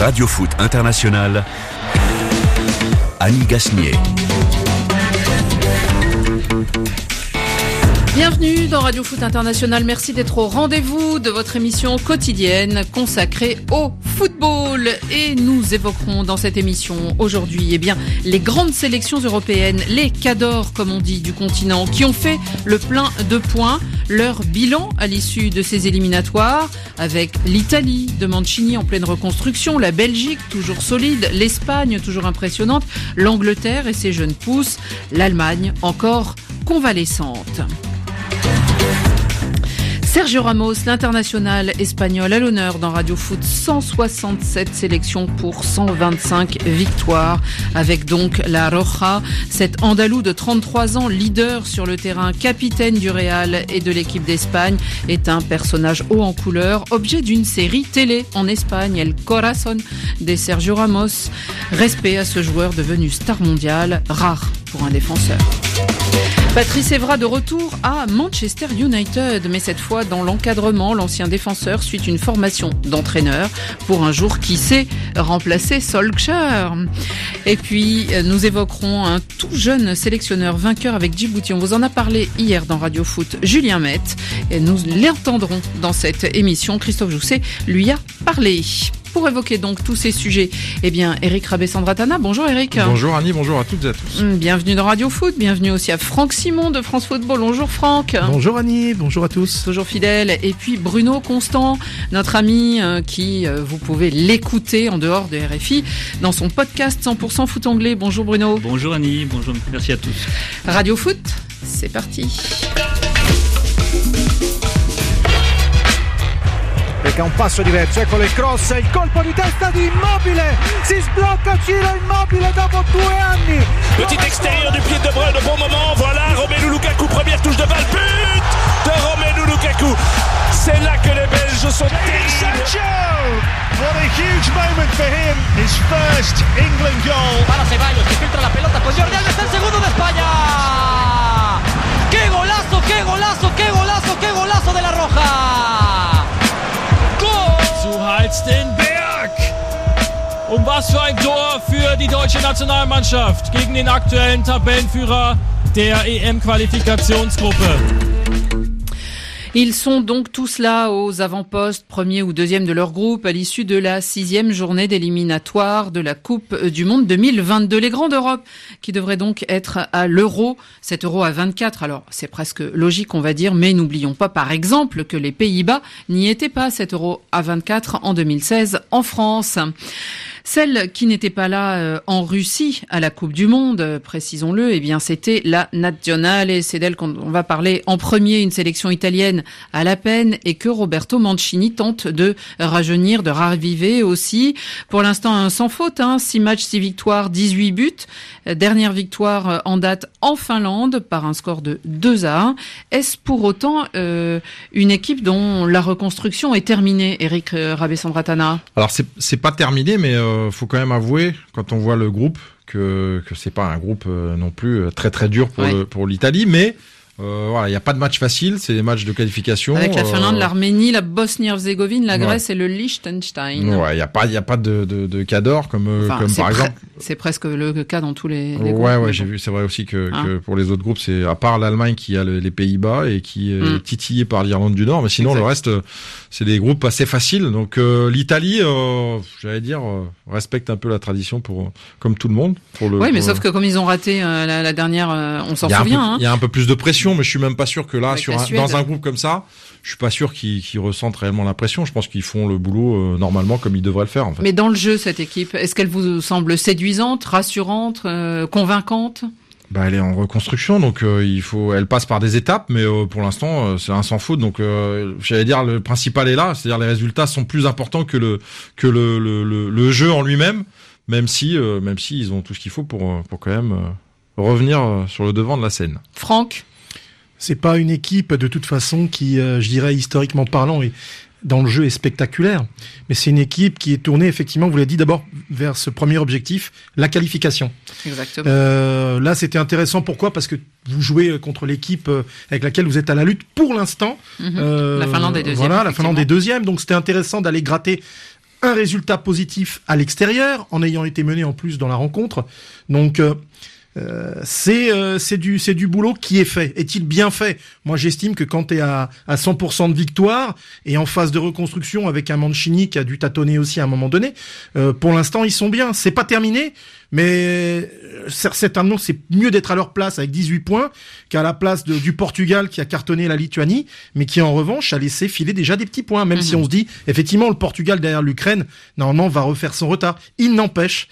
Radio Foot International, Annie Gasnier. Bienvenue dans Radio Foot International. Merci d'être au rendez-vous de votre émission quotidienne consacrée au football. Et nous évoquerons dans cette émission aujourd'hui les grandes sélections européennes, les cadors comme on dit du continent, qui ont fait le plein de points. Leur bilan à l'issue de ces éliminatoires avec l'Italie de Mancini en pleine reconstruction, la Belgique toujours solide, l'Espagne toujours impressionnante, l'Angleterre et ses jeunes pousses, l'Allemagne encore convalescente. Sergio Ramos, l'international espagnol, à l'honneur dans Radio Foot, 167 sélections pour 125 victoires, avec donc la Roja, cet Andalou de 33 ans, leader sur le terrain, capitaine du Real et de l'équipe d'Espagne, est un personnage haut en couleur, objet d'une série télé en Espagne, El Corazón de Sergio Ramos. Respect à ce joueur devenu star mondiale, rare pour un défenseur. Patrice Evra de retour à Manchester United, mais cette fois dans l'encadrement, l'ancien défenseur suit une formation d'entraîneur pour un jour, qui sait, remplacer Solskjaer. Et puis nous évoquerons un tout jeune sélectionneur vainqueur avec Djibouti. On vous en a parlé hier dans Radio Foot, Julien Met, et nous l'entendrons dans cette émission. Christophe Jousset lui a parlé. Pour évoquer donc tous ces sujets, Eric Rabessandratana. Bonjour Eric. Bonjour Annie, bonjour à toutes et à tous. Bienvenue dans Radio Foot, bienvenue aussi à Franck Simon de France Football. Bonjour Franck. Bonjour Annie, bonjour à tous. Toujours fidèle. Et puis Bruno Constant, notre ami qui, vous pouvez l'écouter en dehors de RFI dans son podcast 100% foot anglais. Bonjour Bruno. Bonjour Annie, bonjour, merci à tous. Radio Foot, c'est parti. Che ha un passo diverso, eccolo il cross, il colpo di testa di Immobile, si sblocca Ciro Immobile dopo 2 anni. Petit extérieur du pied de Bruyne au bon moment, voilà Romelu Lukaku, première touche de balle, but de Romelu Lukaku. C'est là que les Belges sont terribles. Sancho, what a huge moment for him, his first England goal. Para Ceballos, que filtra la pelota con Jordi Alba, está el segundo de España. ¡Qué golazo, qué golazo, qué golazo, qué golazo de la Roja! Zu Hals den Berg. Und was für ein Tor für die deutsche Nationalmannschaft gegen den aktuellen Tabellenführer der EM-Qualifikationsgruppe. Ils sont donc tous là aux avant-postes, premier ou deuxième de leur groupe, à l'issue de la 6e journée d'éliminatoire de la Coupe du Monde 2022. Les grands d'Europe qui devraient donc être à l'Euro, cet Euro à 24. Alors, c'est presque logique, on va dire, mais n'oublions pas, par exemple, que les Pays-Bas n'y étaient pas, cet Euro à 24 en 2016 en France. Celle qui n'était pas là en Russie à la Coupe du Monde, précisons-le, c'était la Nazionale. C'est d'elle qu'on va parler en premier, une sélection italienne à la peine et que Roberto Mancini tente de rajeunir, de raviver aussi. Pour l'instant, sans faute, 6 matchs, 6 victoires, 18 buts. Dernière victoire en date en Finlande par un score de 2-1. Est-ce pour autant une équipe dont la reconstruction est terminée, Eric Rabessandratana? Alors c'est pas terminé, mais faut quand même avouer, quand on voit le groupe, que c'est pas un groupe non plus très très dur pour l'Italie, mais il y a pas de match facile, c'est des matchs de qualification. Avec la Finlande, l'Arménie, la Bosnie-Herzégovine, la Grèce et le Liechtenstein. Ouais, il y a pas de cas d'or comme par exemple. C'est presque le cas dans tous les groupes. Ouais, j'ai vu. C'est vrai aussi que pour les autres groupes, c'est à part l'Allemagne qui a les Pays-Bas et qui est titillé par l'Irlande du Nord, mais sinon le reste, c'est des groupes assez faciles. Donc l'Italie, j'allais dire, respecte un peu la tradition comme tout le monde. Mais sauf que comme ils ont raté la dernière, on s'en souvient. Il y a un peu plus de pression, mais je suis même pas sûr que là, dans un groupe comme ça, je suis pas sûr qu'ils ressentent réellement la pression. Je pense qu'ils font le boulot normalement comme ils devraient le faire. En fait. Mais dans le jeu, cette équipe, est-ce qu'elle vous semble séduisante, rassurante, convaincante? Elle est en reconstruction, donc elle passe par des étapes, mais pour l'instant c'est un sans faute. Donc j'allais dire le principal est là, c'est-à-dire les résultats sont plus importants que le jeu en lui-même, même si ils ont tout ce qu'il faut pour quand même revenir sur le devant de la scène. Franck, c'est pas une équipe de toute façon qui, je dirais historiquement parlant, et dans le jeu est spectaculaire, mais c'est une équipe qui est tournée effectivement, vous l'avez dit, d'abord vers ce premier objectif, la qualification. Exactement. Là, c'était intéressant. Pourquoi ? Parce que vous jouez contre l'équipe avec laquelle vous êtes à la lutte pour l'instant. La Finlande est deuxième. Voilà, la Finlande est deuxième, donc c'était intéressant d'aller gratter un résultat positif à l'extérieur, en ayant été mené en plus dans la rencontre. Donc c'est du boulot qui est fait. Est-il bien fait? Moi, j'estime que quand tu es à 100% de victoire et en phase de reconstruction avec un Mancini qui a dû tâtonner aussi à un moment donné, pour l'instant, ils sont bien. C'est pas terminé, mais certainement, c'est mieux d'être à leur place avec 18 points qu'à la place du Portugal qui a cartonné la Lituanie, mais qui en revanche a laissé filer déjà des petits points, même si on se dit, effectivement, le Portugal derrière l'Ukraine, normalement, va refaire son retard. Il n'empêche,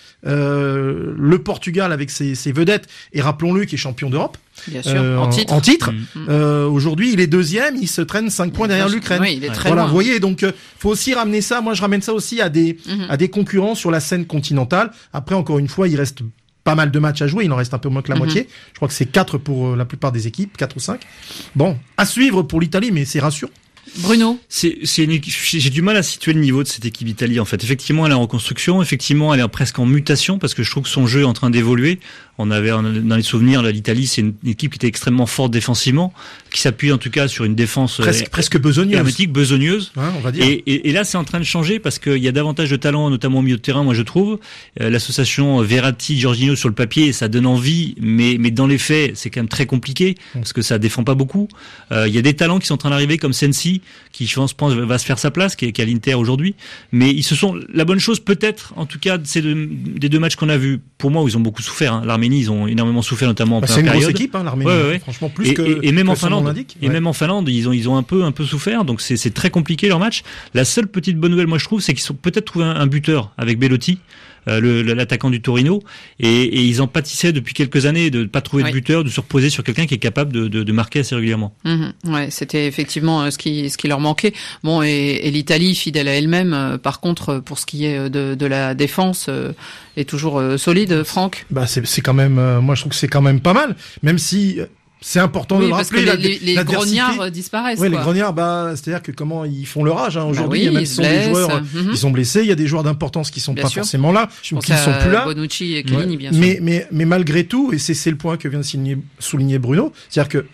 le Portugal avec ses vedettes, et rappelons-le, qui est champion d'Europe, bien sûr, en titre. Aujourd'hui, il est deuxième, il se traîne 5 points derrière l'Ukraine. Oui, il est très voilà, loin. vous voyez, donc faut aussi ramener ça. Moi, je ramène ça aussi à des concurrents sur la scène continentale. Après, encore une fois, il reste pas mal de matchs à jouer. Il en reste un peu moins que la moitié. Je crois que c'est 4 pour la plupart des équipes, 4 ou 5. Bon, à suivre pour l'Italie, mais c'est rassurant. Bruno, c'est une équipe, j'ai du mal à situer le niveau de cette équipe d'Italie en fait. Effectivement, elle est en reconstruction, effectivement, elle est presque en mutation parce que je trouve que son jeu est en train d'évoluer. On avait dans les souvenirs, l'Italie, c'est une équipe qui était extrêmement forte défensivement, qui s'appuie en tout cas sur une défense presque besogneuse, hermétique, besogneuse. Hein, on va dire. Et là, c'est en train de changer parce qu'il y a davantage de talent, notamment au milieu de terrain. Moi, je trouve l'association Verratti-Jorginho sur le papier, ça donne envie, mais dans les faits, c'est quand même très compliqué parce que ça défend pas beaucoup. Il y a des talents qui sont en train d'arriver comme Sensi, qui je pense va se faire sa place, qui est à l'Inter aujourd'hui. Mais ils se sont la bonne chose peut-être, en tout cas, des deux matchs qu'on a vus. Pour moi, où ils ont beaucoup souffert. Hein. L'Arménie, ils ont énormément souffert, notamment en première période. C'est une grosse équipe, hein, l'Arménie. Ouais. Franchement, plus que même que en Finlande. Indique. Et même en Finlande, ils ont un peu souffert. Donc c'est très compliqué leur match. La seule petite bonne nouvelle, moi je trouve, c'est qu'ils ont peut-être trouvé un buteur avec Belotti. L'attaquant du Torino, et ils en pâtissaient depuis quelques années de ne pas trouver de buteur, de se reposer sur quelqu'un qui est capable de marquer assez régulièrement. Ouais, c'était effectivement ce qui leur manquait. Bon, et l'Italie, fidèle à elle-même, par contre, pour ce qui est de la défense, est toujours solide, Franck. Bah c'est quand même, moi je trouve que c'est quand même pas mal, même si c'est important de le rappeler. Parce que les grognards disparaissent. Oui, quoi. les grognards, c'est-à-dire que comment ils font leur âge. Hein. Aujourd'hui, il y a même des joueurs, ils sont blessés. Il y a des joueurs d'importance qui sont pas forcément là, ou qui ne sont plus là. Bonucci et Chiellini, bien sûr. Mais malgré tout, et c'est le point que vient de souligner Bruno, c'est-à-dire que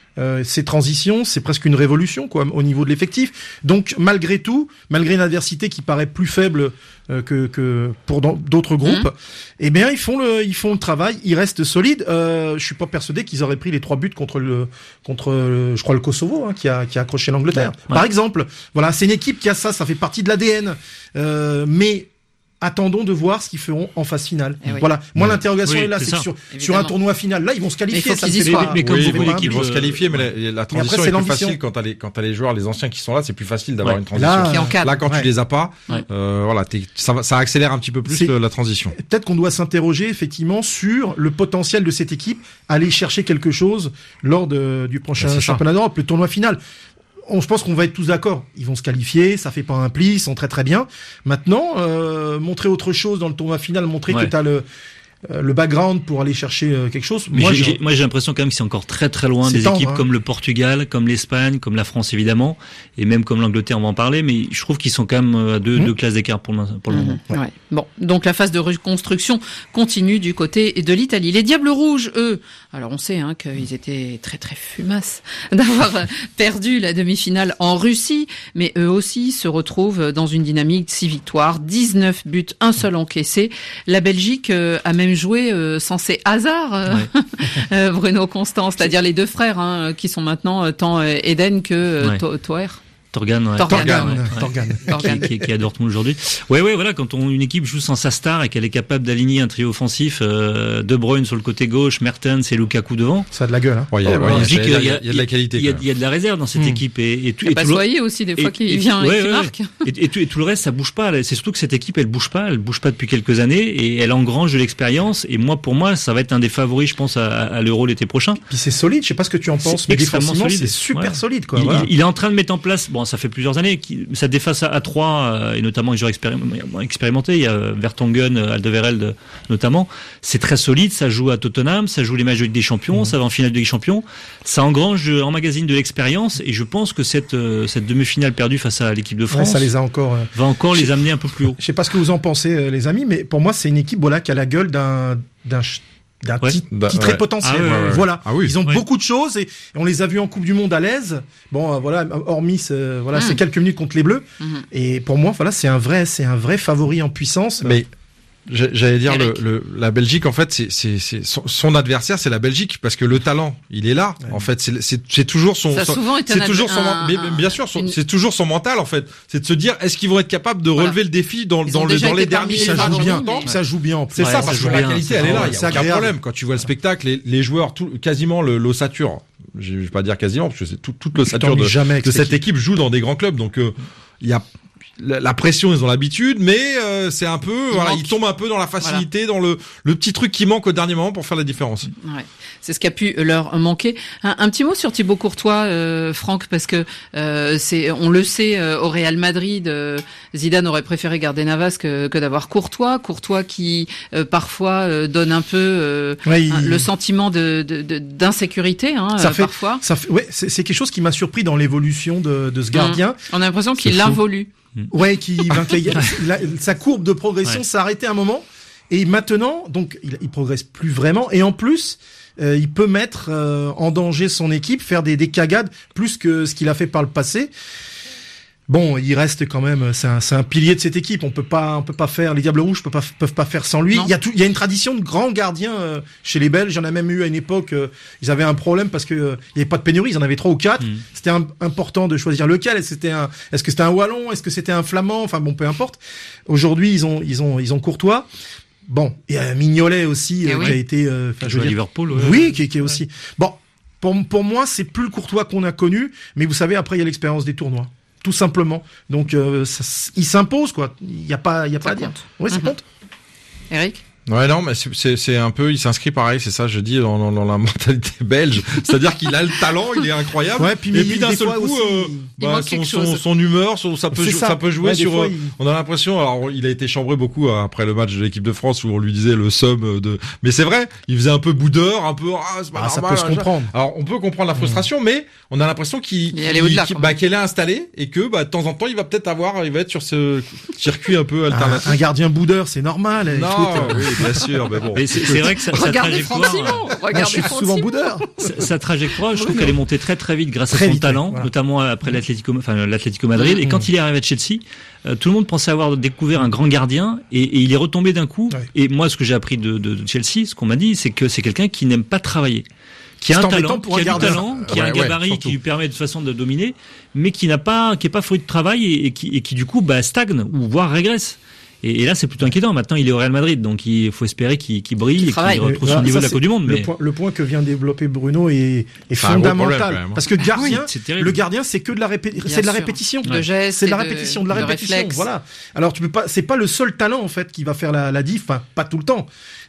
ces transitions, c'est presque une révolution, quoi, au niveau de l'effectif. Donc, malgré tout, malgré une adversité qui paraît plus faible que pour d'autres groupes, eh bien, ils font le travail, ils restent solides. Je suis pas persuadé qu'ils auraient pris les 3 buts contre je crois le Kosovo, hein, qui a accroché l'Angleterre. Ouais. Par exemple, voilà, c'est une équipe qui a ça fait partie de l'ADN. Mais attendons de voir ce qu'ils feront en phase finale. Voilà. Moi, l'interrogation est là, c'est que sur un tournoi final, là, ils vont se qualifier. Mais comme beaucoup d'équipes, ils vont se qualifier, mais la transition est plus facile quand t'as les joueurs, les anciens qui sont là, c'est plus facile d'avoir une transition. Là, quand tu les as pas, voilà, ça accélère un petit peu plus la transition. Peut-être qu'on doit s'interroger, effectivement, sur le potentiel de cette équipe, aller chercher quelque chose lors du prochain championnat d'Europe, le tournoi final. Je pense qu'on va être tous d'accord. Ils vont se qualifier, ça fait pas un pli, ils sont très très bien. Maintenant, montrer autre chose dans le tournoi final, montrer que t'as le background pour aller chercher quelque chose. Moi, j'ai l'impression quand même que c'est encore très très loin des équipes comme le Portugal, comme l'Espagne, comme la France évidemment, et même comme l'Angleterre, on va en parler, mais je trouve qu'ils sont quand même à deux classes d'écart pour le moment. Ouais. Bon, donc la phase de reconstruction continue du côté de l'Italie. Les Diables Rouges, eux, alors on sait qu'ils étaient très très fumasses d'avoir perdu la demi-finale en Russie, mais eux aussi se retrouvent dans une dynamique de 6 victoires, 19 buts, un seul encaissé. La Belgique a même joué sans ces hasards, Bruno Constant, c'est-à-dire les deux frères qui sont maintenant tant Eden que Toer. Torgan, qui est à Dortmund aujourd'hui. Voilà, quand une équipe joue sans sa star et qu'elle est capable d'aligner un trio offensif, De Bruyne sur le côté gauche, Mertens et Lukaku devant. Ça a de la gueule, hein. Il y a de la qualité. Il y a de la réserve dans cette équipe et tout. Et Batshuayi aussi, des fois, qui vient et qui marque. Et tout le reste, ça bouge pas. C'est surtout que cette équipe, elle bouge pas depuis quelques années et elle engrange de l'expérience. Et pour moi, ça va être un des favoris, je pense, à l'Euro l'été prochain. Puis c'est solide, je sais pas ce que tu en penses, mais défensivement, c'est super solide, quoi. Il est en train de mettre en place, ça fait plusieurs années, ça déface à 3 et notamment les joueurs expérimentés, il y a Vertonghen, Alderweireld notamment, c'est très solide, ça joue à Tottenham, ça joue les matchs de Ligue des Champions, ça va en finale de Ligue des Champions, ça engrange en magazine de l'expérience et je pense que cette demi-finale perdue face à l'équipe de France ça les a encore, va encore les amener un peu plus haut. Je sais pas ce que vous en pensez les amis, mais pour moi c'est une équipe qui a la gueule d'un d'un Ouais. titré Ouais. potentiel. Ah ouais. Voilà. Ah oui. Ils ont Ouais. beaucoup de choses et on les a vus en Coupe du Monde à l'aise. Bon, voilà, hormis ces quelques minutes contre les Bleus. Et pour moi, voilà, c'est un vrai favori en puissance. Mais j'allais dire Eric. la Belgique, en fait, c'est son adversaire, c'est la Belgique, parce que le talent, il est là. En fait, c'est toujours son. Ça a souvent été c'est toujours bien sûr, c'est toujours son mental, en fait. C'est de se dire, est-ce qu'ils vont être capables de relever le défi dans Ils ont déjà les été parmi derniers les ça joue favoris, bien. mais- Ça joue bien en plus. C'est Ouais, ça, ça parce que joue la bien. qualité, elle est là. Il y C'est a aucun agréable. problème. Quand tu vois le spectacle, les joueurs, quasiment l'ossature. Je vais pas dire quasiment, parce que c'est toute l'ossature t'ennuies jamais avec de cette cette équipe joue dans des grands clubs. Donc, il y a la pression, ils ont l'habitude, mais c'est un peu, manque. ils tombent un peu dans la facilité, dans le petit truc qui manque au dernier moment pour faire la différence. Ouais. C'est ce qui a pu leur manquer. Un petit mot sur Thibaut Courtois, Franck, parce que on le sait, au Real Madrid, Zidane aurait préféré garder Navas que d'avoir Courtois. Courtois qui parfois donne un peu le sentiment d'insécurité, parfois. C'est quelque chose qui m'a surpris dans l'évolution de ce gardien. On a l'impression qu'il C'est fou. l'involue. Ouais, sa courbe de progression s'est arrêtée un moment. Et maintenant, donc, il progresse plus vraiment. Et en plus, il peut mettre en danger son équipe, faire des cagades plus que ce qu'il a fait par le passé. Bon, il reste quand même, c'est un pilier de cette équipe. On peut pas faire, les Diables Rouges peuvent pas faire sans lui. Non. Il y a une tradition de grands gardiens chez les Belges. J'en ai même eu à une époque, ils avaient un problème parce que il y avait pas de pénurie, ils en avaient 3 ou 4. C'était important de choisir lequel. Est-ce que c'était un Wallon, est-ce que c'était un Flamand, enfin bon, peu importe. Aujourd'hui, ils ont Courtois. Bon, et Mignolet aussi, qui a été, Je veux Liverpool. Ouais. oui, qui est aussi. Bon, pour moi, c'est plus le Courtois qu'on a connu, mais vous savez, après il y a l'expérience des tournois, tout simplement. Donc, il s'impose, quoi. Il y a pas à dire. Oui, ça compte. Eric? Ouais, non, mais c'est un peu, il s'inscrit pareil, c'est ça, je dis, dans la mentalité belge. C'est-à-dire qu'il a le talent, il est incroyable. Ouais, puis et puis d'un des seul fois coup, aussi, il manque quelque chose. son humeur, ça peut jouer Ouais, des sur, fois, on a l'impression, alors, il a été chambré beaucoup après le match de l'équipe de France où on lui disait le somme mais c'est vrai, il faisait un peu boudeur, un peu, c'est pas ça normal, peut se comprendre. Alors, on peut comprendre la frustration, mais on a l'impression qu'elle est installée et que, de temps en temps, il va être sur ce circuit un peu alternatif. Un gardien boudeur, c'est normal. Non, oui, bien sûr, mais bon. Mais c'est vrai que sa trajectoire, Je suis souvent boudeur. sa trajectoire, je trouve qu'elle est montée très très vite grâce à son talent, voilà. notamment après l'Atlético Madrid. Et quand il est arrivé à Chelsea, tout le monde pensait avoir découvert un grand gardien et il est retombé d'un coup. Ouais. Et moi, ce que j'ai appris de Chelsea, ce qu'on m'a dit, c'est que c'est quelqu'un qui n'aime pas travailler, qui a un talent, qui a du talent, qui a un gabarit qui lui permet de toute façon de dominer, mais qui est pas fruit de travail et qui du coup stagne ou voire régresse. Et là, c'est plutôt inquiétant. Maintenant, il est au Real Madrid, donc il faut espérer qu'il brille et qu'il retrouve son niveau de la Coupe du Monde. Le point que vient développer Bruno est fondamental. Parce que le gardien, c'est que de la répétition. De gestes. C'est de la répétition, réflexe. Voilà. Alors, c'est pas le seul talent, en fait, qui va faire la diff, enfin, pas tout le temps.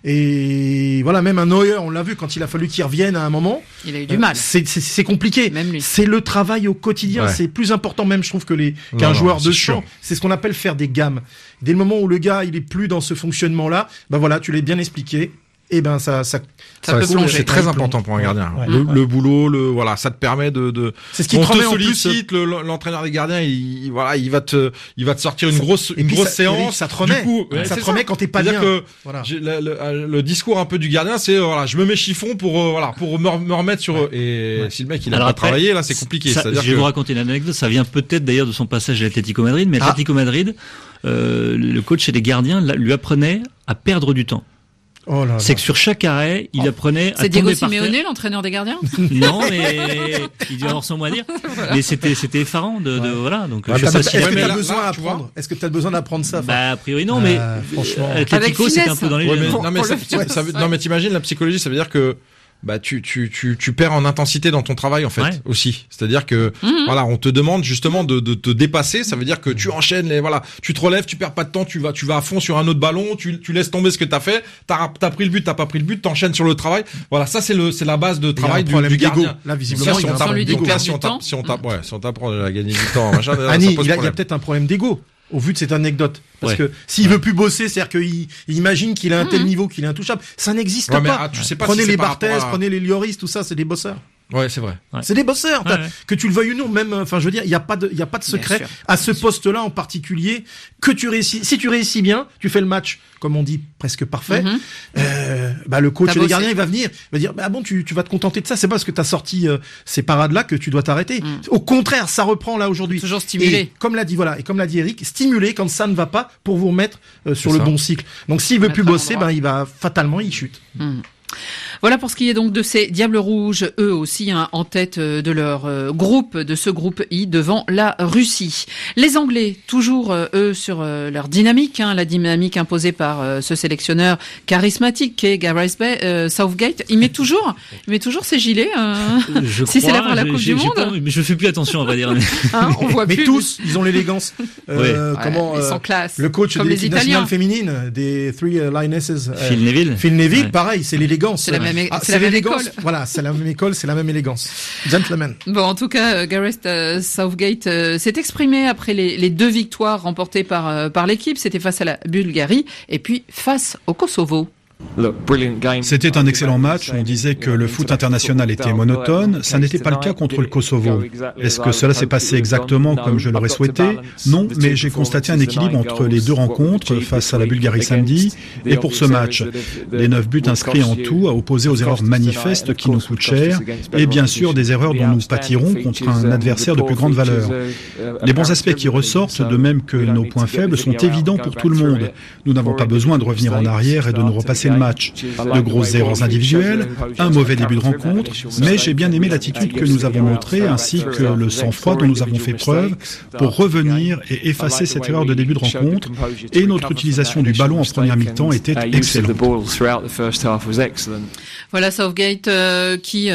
Et voilà, même un Neuer, on l'a vu quand il a fallu qu'il revienne à un moment. Il a eu du mal. C'est compliqué. Même lui. C'est le travail au quotidien. Ouais. C'est plus important même, je trouve, qu'un joueur de champ. C'est ce qu'on appelle faire des gammes. Dès le moment où le gars, il est plus dans ce fonctionnement-là, voilà, tu l'as bien expliqué. Et ça peut plonger. C'est très important pour un gardien. Ouais. Le boulot, voilà, ça te permet c'est ce qui te remet en plus. Sollicite, l'entraîneur des gardiens, il va te sortir une grosse séance. Ça te remet. Du coup, ça te remet quand t'es pas bien. Voilà. Le discours un peu du gardien, c'est je me mets chiffon pour me remettre sur. Et si le mec il a pas travaillé, là c'est compliqué. Je vais vous raconter une anecdote. Ça vient peut-être d'ailleurs de son passage à l'Atlético Madrid, mais l'Atlético Madrid, le coach des gardiens lui apprenait à perdre du temps. Oh là là. C'est que sur chaque arrêt, il apprenait à C'est tomber Diego par terre. Simeone, l'entraîneur des gardiens? Non, mais il doit avoir son mot à dire. Mais c'était effarant de voilà. Donc Ouais, je sais pas Est-ce si que t'as besoin d'apprendre ça? a priori non, mais franchement. Atlético c'était un peu dans les Ouais, gènes. non mais t'imagines la psychologie, ça veut dire que tu perds en intensité dans ton travail en fait aussi. C'est-à-dire que voilà, on te demande justement de te dépasser, ça veut dire que tu enchaînes tu te relèves, tu perds pas de temps, tu vas à fond sur un autre ballon, tu laisses tomber ce que t'as fait, t'as pris le but, t'as pas pris le but, t'enchaînes sur le travail. Voilà, ça c'est la base de travail du gardien. Là visiblement, il y a un problème d'ego. d'ego. Si on t'apprend à gagner du temps, machin, Annie, il y a peut-être un problème d'ego. Au vu de cette anecdote. Parce que s'il veut plus bosser, c'est-à-dire qu'il imagine qu'il a un tel niveau, qu'il est intouchable. Ça n'existe pas. Tu sais pas Prenez si les c'est par Barthez, rapport à- prenez les Lloris, tout ça, c'est des bosseurs. Ouais, c'est vrai. Ouais. C'est des bosseurs. Ouais. Que tu le veuilles ou non, même, enfin, je veux dire, il y a pas de secret sûr. à ce poste-là en particulier. Que tu réussis, si tu réussis bien, tu fais le match, comme on dit, presque parfait. Le coach T'as des bossé. gardiens, il va venir, il va dire, tu vas te contenter de ça. C'est pas parce que t'as sorti ces parades-là que tu dois t'arrêter. Au contraire, ça reprend là aujourd'hui. Toujours stimuler. Et comme l'a dit Eric, stimuler quand ça ne va pas pour vous remettre sur C'est le ça. bon cycle. Donc s'il veut Mettre plus à bosser, l'endroit. il va fatalement, il chute. Voilà pour ce qui est donc de ces Diables Rouges, eux aussi en tête de leur groupe, de ce groupe I devant la Russie. Les Anglais, toujours eux sur leur dynamique, la dynamique imposée par ce sélectionneur charismatique qu'est Gareth Southgate. Il met toujours ses gilets. Je si c'est là crois, pour la Coupe du Monde. Mais je fais plus attention, à vrai dire. On voit Mais plus. tous, ils ont l'élégance. Ils sont classe. Le coach Comme de les l'équipe Italiens. nationale féminine des Three Lionesses, Phil Neville. Phil Neville, Ouais. pareil, c'est l'élégance. C'est la même- c'est c'est la même l'élégance. école. Voilà, c'est la même école, c'est la même élégance. Gentleman. Bon, en tout cas, Gareth Southgate s'est exprimé après les 2 victoires remportées par l'équipe. C'était face à la Bulgarie et puis face au Kosovo. C'était un excellent match. On disait que le foot international était monotone. Ça n'était pas le cas contre le Kosovo. Est-ce que cela s'est passé exactement comme je l'aurais souhaité? Non, mais j'ai constaté un équilibre entre les 2 rencontres face à la Bulgarie samedi et pour ce match. Les 9 buts inscrits en tout à opposer aux erreurs manifestes qui nous coûtent cher et bien sûr des erreurs dont nous pâtirons contre un adversaire de plus grande valeur. Les bons aspects qui ressortent, de même que nos points faibles, sont évidents pour tout le monde. Nous n'avons pas besoin de revenir en arrière et de nous repasser le match. De grosses erreurs individuelles, un mauvais début de rencontre, mais j'ai bien aimé l'attitude que nous avons montrée ainsi que le sang-froid dont nous avons fait preuve pour revenir et effacer cette erreur de début de rencontre, et notre utilisation du ballon en première mi-temps était excellente. Voilà Southgate qui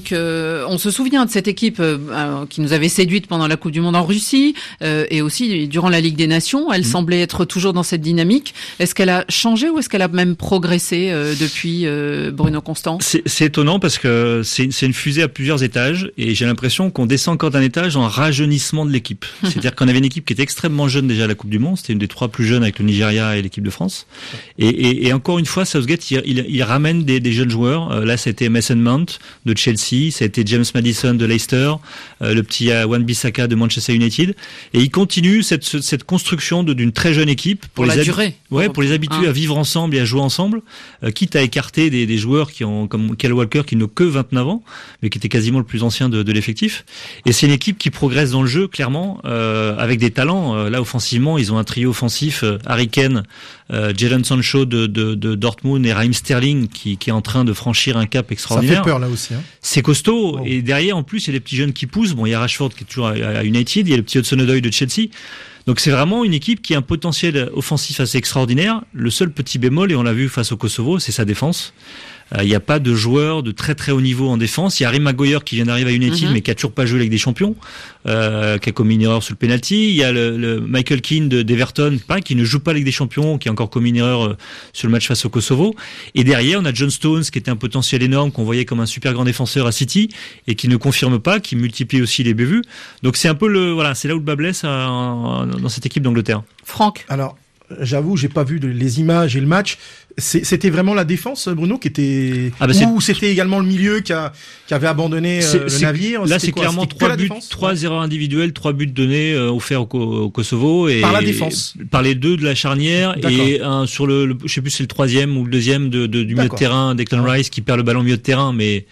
on se souvient de cette équipe qui nous avait séduite pendant la Coupe du Monde en Russie et aussi durant la Ligue des Nations. Elle semblait être toujours dans cette dynamique. Est-ce qu'elle a changé ou est-ce qu'elle a même progressé depuis Bruno Constant? C'est étonnant parce que c'est une fusée à plusieurs étages et j'ai l'impression qu'on descend encore d'un étage en rajeunissement de l'équipe. C'est-à-dire qu'on avait une équipe qui était extrêmement jeune déjà à la Coupe du Monde. C'était une des 3 plus jeunes avec le Nigeria et l'équipe de France. Et encore une fois, Southgate, il ramène des jeunes joueurs. Là, c'était Mason Mount de Chelsea, ça a été James Maddison de Leicester, le petit Wan-Bissaka de Manchester United. Et il continue cette construction d'une très jeune équipe pour la durée. Ouais, pour les habituer à vivre ensemble et à jouer ensemble, quitte à écarter des joueurs comme Kyle Walker qui n'ont que 29 ans, mais qui était quasiment le plus ancien de l'effectif. Et c'est une équipe qui progresse dans le jeu, clairement, avec des talents. Là, offensivement, ils ont un trio offensif, Harry Kane, Jadon Sancho de Dortmund et Raheem Sterling qui est en train de franchir un cap Ça extraordinaire. fait peur là aussi. C'est costaud. Et derrière, en plus, il y a des petits jeunes qui poussent. Bon, il y a Rashford qui est toujours à United, il y a le petit Hudson-Odoi de Chelsea. Donc c'est vraiment une équipe qui a un potentiel offensif assez extraordinaire. Le seul petit bémol, et on l'a vu face au Kosovo, c'est sa défense. Il n'y a pas de joueur de très très haut niveau en défense. Il y a Harry Maguire qui vient d'arriver à United, mais qui a toujours pas joué avec des champions, qui a commis une erreur sur le penalty. Il y a le Michael Keane d'Everton, pareil, qui ne joue pas avec des champions, qui a encore commis une erreur sur le match face au Kosovo. Et derrière, on a John Stones, qui était un potentiel énorme, qu'on voyait comme un super grand défenseur à City, et qui ne confirme pas, qui multiplie aussi les bévues. Donc c'est un peu c'est là où le bas blesse dans cette équipe d'Angleterre. Franck. Alors, j'avoue, j'ai pas vu les images et le match. C'était vraiment la défense, Bruno, qui était ou c'était également le milieu qui avait abandonné le navire. Là, c'est clairement 3 buts, 3 erreurs individuelles, 3 buts donnés offerts au Kosovo et par la défense, par les 2 de la charnière et un sur le je sais plus c'est le 3e ou le 2e du milieu de terrain, Declan Rice qui perd le ballon au milieu de terrain, mais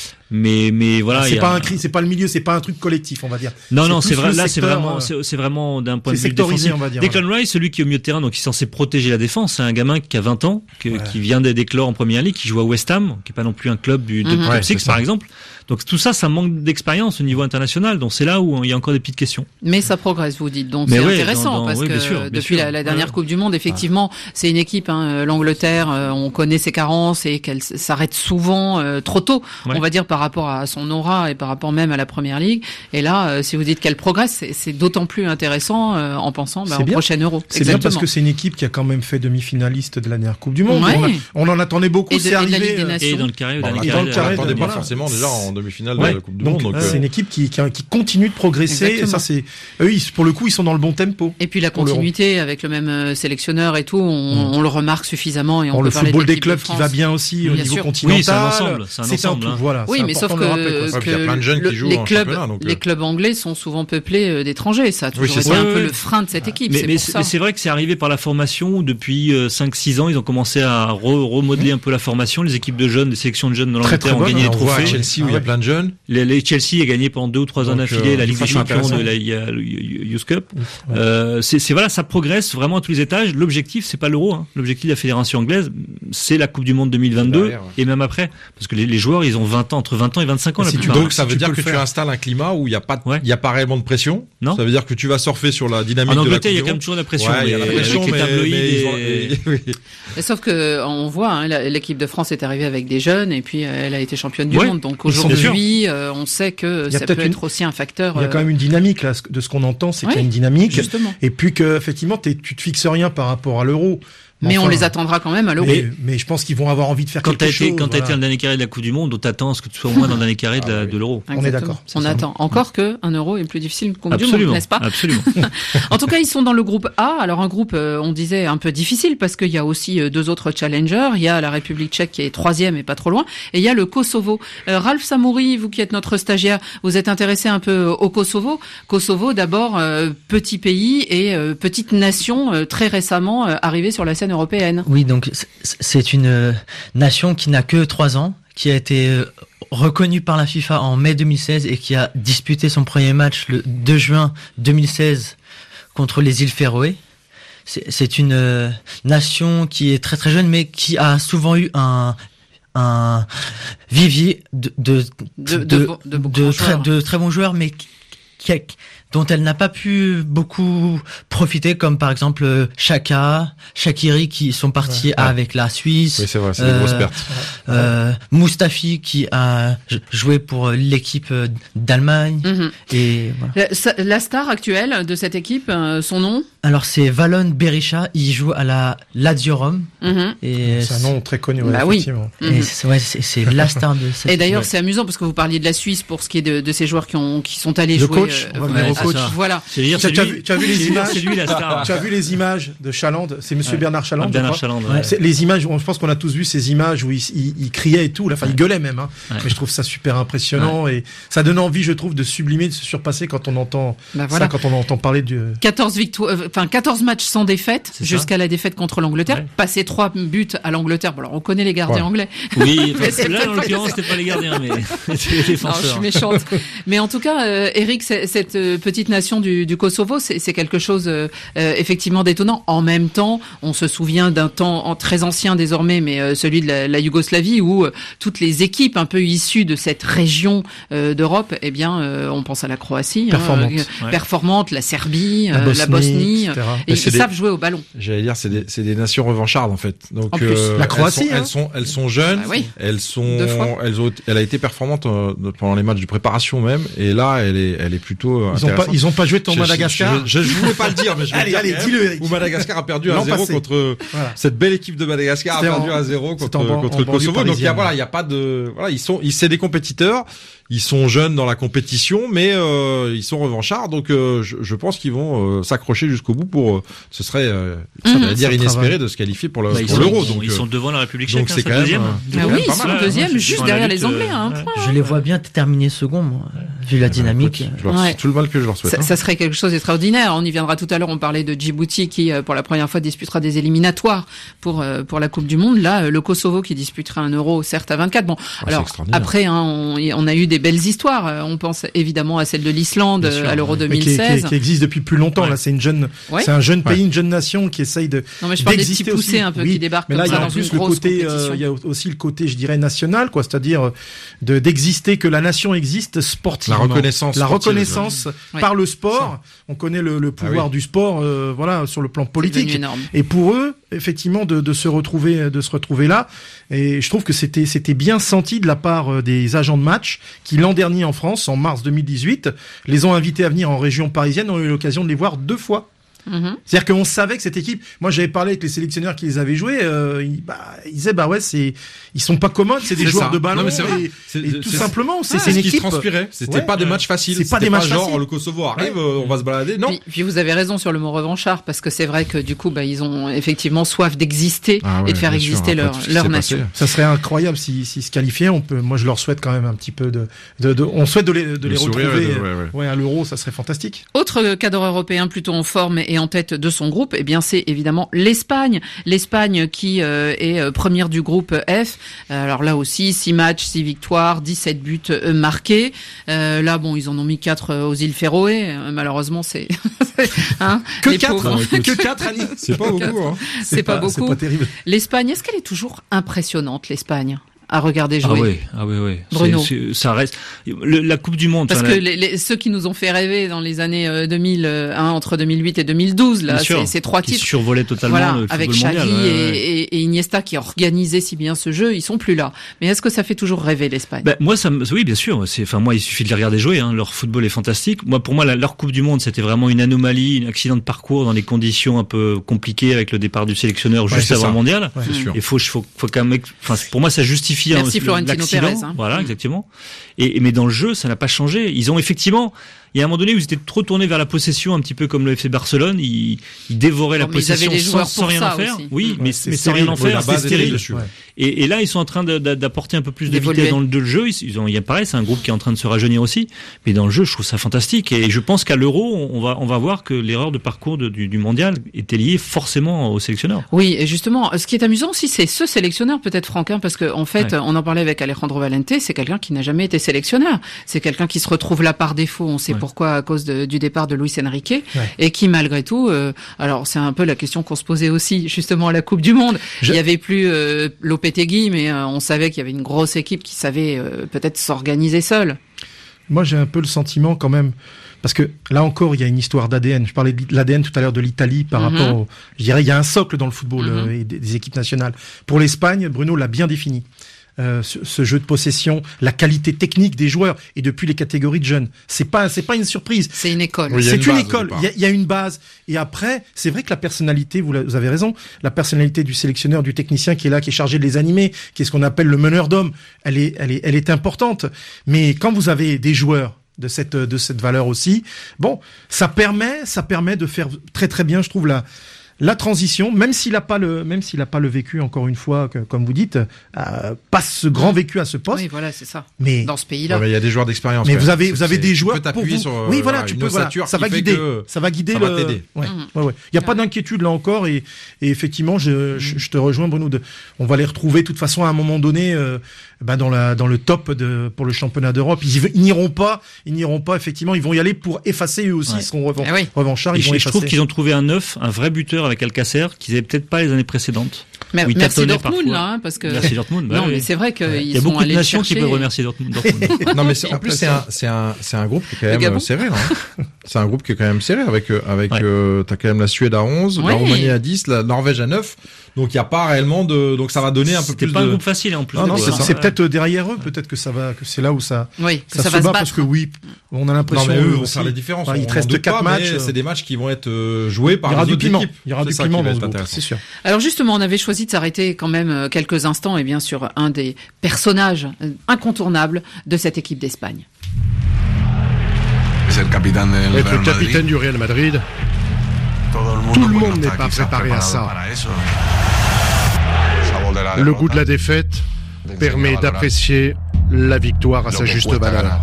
voilà. C'est pas un cri, c'est pas le milieu, c'est pas un truc collectif, on va dire. Non, c'est vrai. Là, c'est vraiment d'un point de vue défensif. On va dire, Declan Rice, celui qui est au milieu de terrain, donc qui est censé protéger la défense, c'est un gamin qui a 20 ans, qui vient d'éclore en première ligue, qui joue à West Ham, qui est pas non plus un club de top 6 par exemple. Donc tout ça, ça manque d'expérience au niveau international. Donc c'est là où il y a encore des petites questions. Mais ça progresse, vous dites. Donc c'est intéressant parce que depuis la dernière Coupe du Monde, effectivement, c'est une équipe. L'Angleterre, on connaît ses carences et qu'elle s'arrête souvent trop tôt. On va dire par rapport à son aura et par rapport même à la Première Ligue. Et là, si vous dites qu'elle progresse, c'est d'autant plus intéressant en pensant au prochain Euro. C'est bien parce que c'est une équipe qui a quand même fait demi-finaliste de la dernière Coupe du Monde. On en attendait beaucoup. Et c'est arrivé. Et dans le carré, on n'attendait pas forcément déjà en demi-finale de la Coupe du Monde. Donc c'est une équipe qui continue de progresser. Et ça, c'est eux, pour le coup, ils sont dans le bon tempo. Et puis la continuité avec le même sélectionneur et tout, on le remarque suffisamment. Et on peut le parler football de des clubs qui va bien aussi au niveau continental. Oui, c'est un ensemble. C'est un tout. Voilà. Oui, mais sauf que il y a plein de jeunes qui jouent en championnat. Les clubs anglais sont souvent peuplés d'étrangers. Ça a toujours été un peu le frein de cette équipe. Mais c'est vrai que c'est arrivé par la formation. Depuis 5-6 ans, ils ont commencé à remodeler un peu la formation. Les équipes de jeunes, les sélections de jeunes de l'Angleterre ont gagné des trophées. À Chelsea où il y a plein de jeunes. Les Chelsea a gagné pendant 2 ou 3 ans d'affilée la Ligue des Champions de la Youth Cup. Voilà, ça progresse vraiment à tous les étages. L'objectif, c'est pas l'Euro. L'objectif de la fédération anglaise, c'est la Coupe du Monde 2022 et même après, parce que les joueurs, ils ont 20 ans, entre 20 ans et 25 ans. Donc ça veut dire que tu installes un climat où il y a pas réellement de pression. Non. Ça veut dire que tu vas surfer sur la dynamique de la Coupe du Monde. En Angleterre, il y a quand même toujours de la pression. Il y a la pression, avec les tabloïds. Mais sauf que on voit, l'équipe de France est arrivée avec des jeunes et puis elle a été championne du monde. Donc aujourd'hui, on sait que ça peut être aussi un facteur. Il y a quand même une dynamique là, de ce qu'on entend, c'est qu'il y a une dynamique. Justement. Et puis que effectivement, tu te fixes rien par rapport à l'Euro. Mais on les attendra quand même à l'Euro. Mais je pense qu'ils vont avoir envie de faire quelque chose. Quand t'as été dans le dernier carré de la Coupe du Monde, on t'attend à ce que tu sois au moins dans le dernier carré de l'Euro. Exactement. On est d'accord. On attend. Encore que un Euro est plus difficile que Coupe du Monde, n'est-ce pas? Absolument. En tout cas, ils sont dans le groupe A. Alors un groupe, on disait un peu difficile parce qu'il y a aussi 2 autres challengers. Il y a la République tchèque qui est 3e et pas trop loin. Et il y a le Kosovo. Ralph Samouri, vous qui êtes notre stagiaire, vous êtes intéressé un peu au Kosovo. Kosovo, d'abord, petit pays et petite nation très récemment arrivée sur la scène européenne. Oui, donc c'est une nation qui n'a que 3 ans, qui a été reconnue par la FIFA en mai 2016 et qui a disputé son premier match le 2 juin 2016 contre les îles Féroé. C'est une nation qui est très très jeune, mais qui a souvent eu un vivier de très bons joueurs, mais dont elle n'a pas pu beaucoup profiter, comme par exemple Shaqiri qui sont partis avec la Suisse. Oui, c'est vrai, c'est des grosses pertes. Mustafi qui a joué pour l'équipe d'Allemagne. Et voilà. La star actuelle de cette équipe, son nom? Alors c'est Valon Berisha, il joue à la Lazio Rome. Et c'est un nom très connu, effectivement. Et c'est la star de cette équipe. Et d'ailleurs, c'est amusant parce que vous parliez de la Suisse pour ce qui est de ces joueurs qui sont allés jouer. Coach, voilà. Tu as vu les images? C'est lui la star. Tu as vu les images de Chaland? C'est Monsieur Bernard Chaland. Bernard Chaland. Les images, je pense qu'on a tous vu ces images où il criait et tout. Enfin, il gueulait même. Mais je trouve ça super impressionnant et ça donne envie, je trouve, de sublimer, de se surpasser quand on entend ça, quand on entend parler de 14 matchs sans défaite jusqu'à la défaite contre l'Angleterre. Passer 3 buts à l'Angleterre. Bon, alors on connaît les gardiens anglais. Oui, là en l'occurrence c'était pas les gardiens, mais c'était les défenseurs. Non, je suis méchante. Mais en tout cas, Eric, cette petite nation du Kosovo, c'est quelque chose effectivement d'étonnant. En même temps, on se souvient d'un temps très ancien désormais, mais celui de la Yougoslavie, où toutes les équipes un peu issues de cette région d'Europe, eh bien, on pense à la Croatie, performante, la Serbie, la Bosnie, et ils savent jouer au ballon. J'allais dire, c'est des nations revanchardes en fait. Donc en plus, la Croatie, elles sont jeunes, elle a été performante pendant les matchs de préparation même, et là elle est plutôt intéressante. Ils ont pas joué ton Madagascar. Je voulais pas le dire, mais je vais allez, dis-le, Eric. Où Madagascar a perdu 1-0 contre cette belle équipe de Madagascar, a perdu 1-0 contre le Kosovo. Donc il y a pas de, c'est des compétiteurs. Ils sont jeunes dans la compétition, mais ils sont revanchards. Donc je pense qu'ils vont s'accrocher jusqu'au bout pour. Ce serait, dire inespéré de se qualifier pour l'Euro. Donc ils sont devant la République tchèque. Donc c'est quand même. Oui, ils sont deuxième, juste derrière les Anglais. Je les vois bien terminer second, moi, vu la dynamique. C'est tout le mal que je leur souhaite. Ça serait quelque chose d'extraordinaire. On y viendra tout à l'heure. On parlait de Djibouti qui, pour la première fois, disputera des éliminatoires pour la Coupe du Monde. Là, le Kosovo qui disputera un Euro, certes à 24. Bon, alors après, on a eu des belles histoires. On pense évidemment à celle de l'Islande à l'Euro 2016, qui existe depuis plus longtemps. Là, c'est un jeune pays, une jeune nation qui essaye de. Non, mais je parle des petits poussés un peu qui débarquent comme ça dans une grosse compétition. Il y a aussi le côté, je dirais, national, quoi. C'est-à-dire d'exister, que la nation existe sportivement. La reconnaissance par le sport. On connaît le pouvoir du sport, sur le plan politique. Et pour eux, effectivement, de se retrouver là. Et je trouve que c'était bien senti de la part des agents de match qui, l'an dernier en France, en mars 2018, les ont invités à venir en région parisienne. On a eu l'occasion de les voir 2 fois. C'est-à-dire qu'on savait que cette équipe, moi j'avais parlé avec les sélectionneurs qui les avaient joués, ils disaient ils sont pas commodes, c'est des joueurs de ballon. Non, et tout simplement, c'est une équipe qui transpirait. C'était pas des matchs faciles. C'est pas des matchs genre le Kosovo arrive, on va se balader. Non. Puis vous avez raison sur le mot revanchard, parce que c'est vrai que du coup, ils ont effectivement soif d'exister et de faire exister leur nation. Ça serait incroyable s'ils se qualifiaient. Moi je leur souhaite quand même un petit peu on souhaite de les retrouver. À l'Euro, ça serait fantastique. Autre cadre européen plutôt en forme et en tête de son groupe, c'est évidemment l'Espagne. L'Espagne qui est première du groupe F. Alors là aussi, 6 matchs, 6 victoires, 17 buts marqués. Là, ils en ont mis 4 aux îles Féroé. Malheureusement, c'est que 4, Annie. C'est pas beaucoup. C'est pas beaucoup. C'est pas terrible. L'Espagne, est-ce qu'elle est toujours impressionnante, l'Espagne, à regarder jouer? Ah oui. Bruno. Ça reste la Coupe du Monde. Parce que ceux qui nous ont fait rêver dans les années 2000, entre 2008 et 2012, là, ces 3 titres. Qui survolaient totalement le avec football Xavi mondial. Et Iniesta qui organisaient si bien ce jeu, ils sont plus là. Mais est-ce que ça fait toujours rêver l'Espagne? Oui, bien sûr. Moi, il suffit de les regarder jouer. Leur football est fantastique. Pour moi, leur Coupe du Monde, c'était vraiment une anomalie, un accident de parcours dans des conditions un peu compliquées avec le départ du sélectionneur juste avant le mondial. Il faut quand même. Pour moi, ça justifie. Merci Florentino Pérez. Voilà, exactement. Mais dans le jeu, ça n'a pas changé. Ils ont effectivement, il y a un moment donné où ils étaient trop tournés vers la possession, un petit peu comme le FC Barcelone. Ils dévoraient la possession sans rien en faire. Aussi. Oui, mais sans rien en faire, c'est stérile. Et là, ils sont en train d'apporter un peu plus de vitesse dans le jeu. Pareil, c'est un groupe qui est en train de se rajeunir aussi. Mais dans le jeu, je trouve ça fantastique. Et je pense qu'à l'Euro, on va voir que l'erreur de parcours du mondial était liée forcément au sélectionneur. Oui, et justement, ce qui est amusant aussi, c'est ce sélectionneur, peut-être Franck, parce que en fait, on en parlait avec Alejandro Valente, c'est quelqu'un qui n'a jamais été sélectionneur. C'est quelqu'un qui se retrouve là par défaut. On sait pourquoi, à cause du départ de Luis Enrique, et qui malgré tout, alors c'est un peu la question qu'on se posait aussi justement à la Coupe du Monde. Il y avait plus Lopetegui, mais on savait qu'il y avait une grosse équipe qui savait peut-être s'organiser seule. Moi, j'ai un peu le sentiment quand même, parce que là encore, il y a une histoire d'ADN. Je parlais de l'ADN tout à l'heure de l'Italie par rapport je dirais, il y a un socle dans le football et des équipes nationales. Pour l'Espagne, Bruno l'a bien défini. Ce jeu de possession, la qualité technique des joueurs, et depuis les catégories de jeunes, c'est pas une surprise. C'est une école. Oui, c'est une école. Il y a une base. Et après, c'est vrai que la personnalité, vous avez raison, la personnalité du sélectionneur, du technicien qui est là, qui est chargé de les animer, qui est ce qu'on appelle le meneur d'hommes, elle est importante. Mais quand vous avez des joueurs de cette valeur aussi, ça permet de faire très très bien, je trouve, la transition, même s'il a pas le vécu, encore une fois, comme vous dites, pas ce grand vécu à ce poste. Oui, voilà, c'est ça. Mais dans ce pays-là, il y a des joueurs d'expérience. Mais vous avez des joueurs pour vous. Oui, voilà, tu peux. Voilà, ça va guider. Ça va guider. Ouais. Il y a pas d'inquiétude là encore, et effectivement, je te rejoins, Bruno. On va les retrouver de toute façon à un moment donné, dans le top pour le championnat d'Europe. Ils n'iront pas. Effectivement, ils vont y aller pour effacer eux aussi. Ils seront revanchards. Je trouve qu'ils ont trouvé un vrai buteur avec Alcacer qu'ils n'avaient peut-être pas les années précédentes. Merci Dortmund là, parce que merci Dortmund. Non, mais c'est vrai qu'il y a beaucoup de nations qui peuvent remercier Dortmund. Non, mais en plus c'est un groupe qui est quand même serré. C'est un groupe qui est quand même serré avec t'as quand même la Suède à 11, la Roumanie à 10, la Norvège à 9. Donc il y a pas réellement donc ça va donner un peu plus. C'est pas un groupe facile en plus. Non, c'est peut-être derrière eux, peut-être que c'est là où ça se bat, parce que on a l'impression eux vont faire la différence. Il te reste 4 matchs. C'est des matchs qui vont être joués par les autres équipes. Il y aura du piment dans ce groupe, c'est sûr. Alors justement, on avait choisi de s'arrêter quand même quelques instants et bien sur un des personnages incontournables de cette équipe d'Espagne. Être capitaine du Real Madrid, tout le monde n'est pas préparé à ça. Le goût de la défaite permet d'apprécier la victoire à sa juste valeur.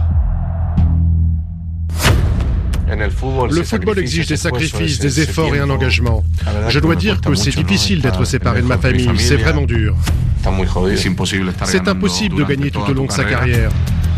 Le football exige des sacrifices, des efforts et un engagement. Je dois dire que c'est difficile d'être séparé de ma famille, c'est vraiment dur. C'est impossible de gagner tout au long de sa carrière.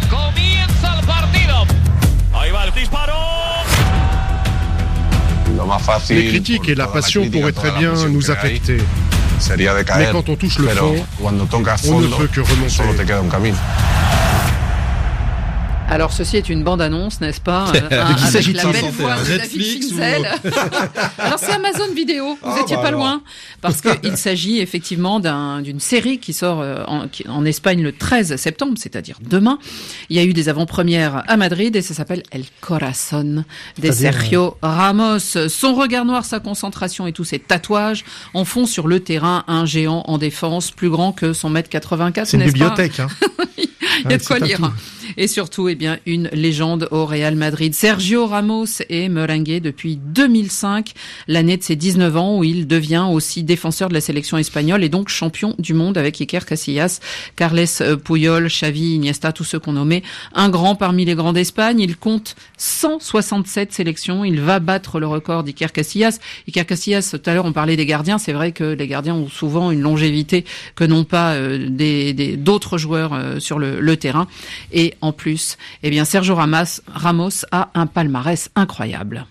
Les critiques et la passion pourraient très bien nous affecter. Mais quand on touche le fond, on ne peut que remonter. Alors ceci est une bande-annonce, n'est-ce pas, avec la belle voix de David Finzel. Alors c'est Amazon Vidéo, vous étiez pas loin, parce qu'il s'agit effectivement d'une série qui sort en Espagne le 13 septembre, c'est-à-dire demain. Il y a eu des avant-premières à Madrid et ça s'appelle El Corazón de Sergio Ramos. Son regard noir, sa concentration et tous ses tatouages en font sur le terrain un géant en défense plus grand que son 1m84. C'est une bibliothèque, hein. Il y a de quoi lire. Et surtout, une légende au Real Madrid. Sergio Ramos est merengue depuis 2005, l'année de ses 19 ans, où il devient aussi défenseur de la sélection espagnole et donc champion du monde avec Iker Casillas, Carles Puyol, Xavi, Iniesta, tous ceux qu'on nommait. Un grand parmi les grands d'Espagne. Il compte 167 sélections. Il va battre le record d'Iker Casillas. Iker Casillas, tout à l'heure, on parlait des gardiens. C'est vrai que les gardiens ont souvent une longévité que n'ont pas d'autres joueurs sur le terrain. Et en plus, Sergio Ramos a un palmarès incroyable.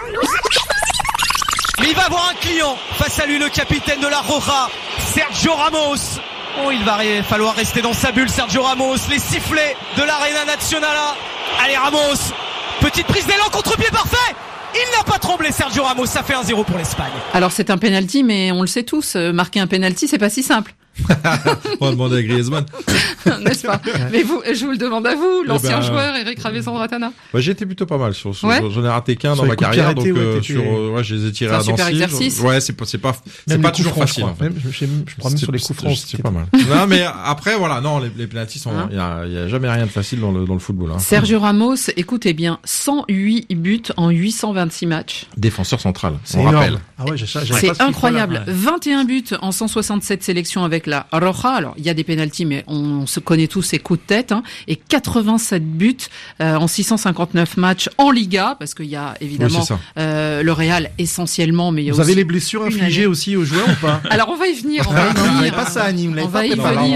Mais il va avoir un client face à lui, le capitaine de la Roja, Sergio Ramos. Oh, il va falloir rester dans sa bulle, Sergio Ramos. Les sifflets de l'Arena Nacional. Allez, Ramos. Petite prise d'élan, contre-pied parfait. Il n'a pas tremblé, Sergio Ramos. Ça fait 1-0 pour l'Espagne. Alors, c'est un penalty, mais on le sait tous. Marquer un penalty, c'est pas si simple. On va demander à Griezmann. N'est-ce pas? Mais je vous le demande à vous, l'ancien joueur Eric Ravesson-Ratana. J'ai été plutôt pas mal sur j'en ai raté qu'un dans ma carrière, donc je les ai tirés à Nancy. C'est un super exercice. Ouais, c'est pas toujours facile. Je crois même sur les coups francs. C'est pas mal. Non, mais après, voilà, non, les pénaltys sont, il y a jamais rien de facile dans le football, hein. Sergio Ramos, écoutez bien, 108 buts en 826 matchs. Défenseur central, on rappelle. Ah ouais, c'est incroyable. 21 buts en 167 sélections avec la Roja. Alors, il y a des pénaltys, mais on se connaît tous ses coups de tête, hein. Et 87 buts en 659 matchs en Liga, parce qu'il y a évidemment le Real essentiellement, mais il y a Vous avez les blessures infligées aussi aux joueurs ou pas? Alors, on va y venir. On va y venir.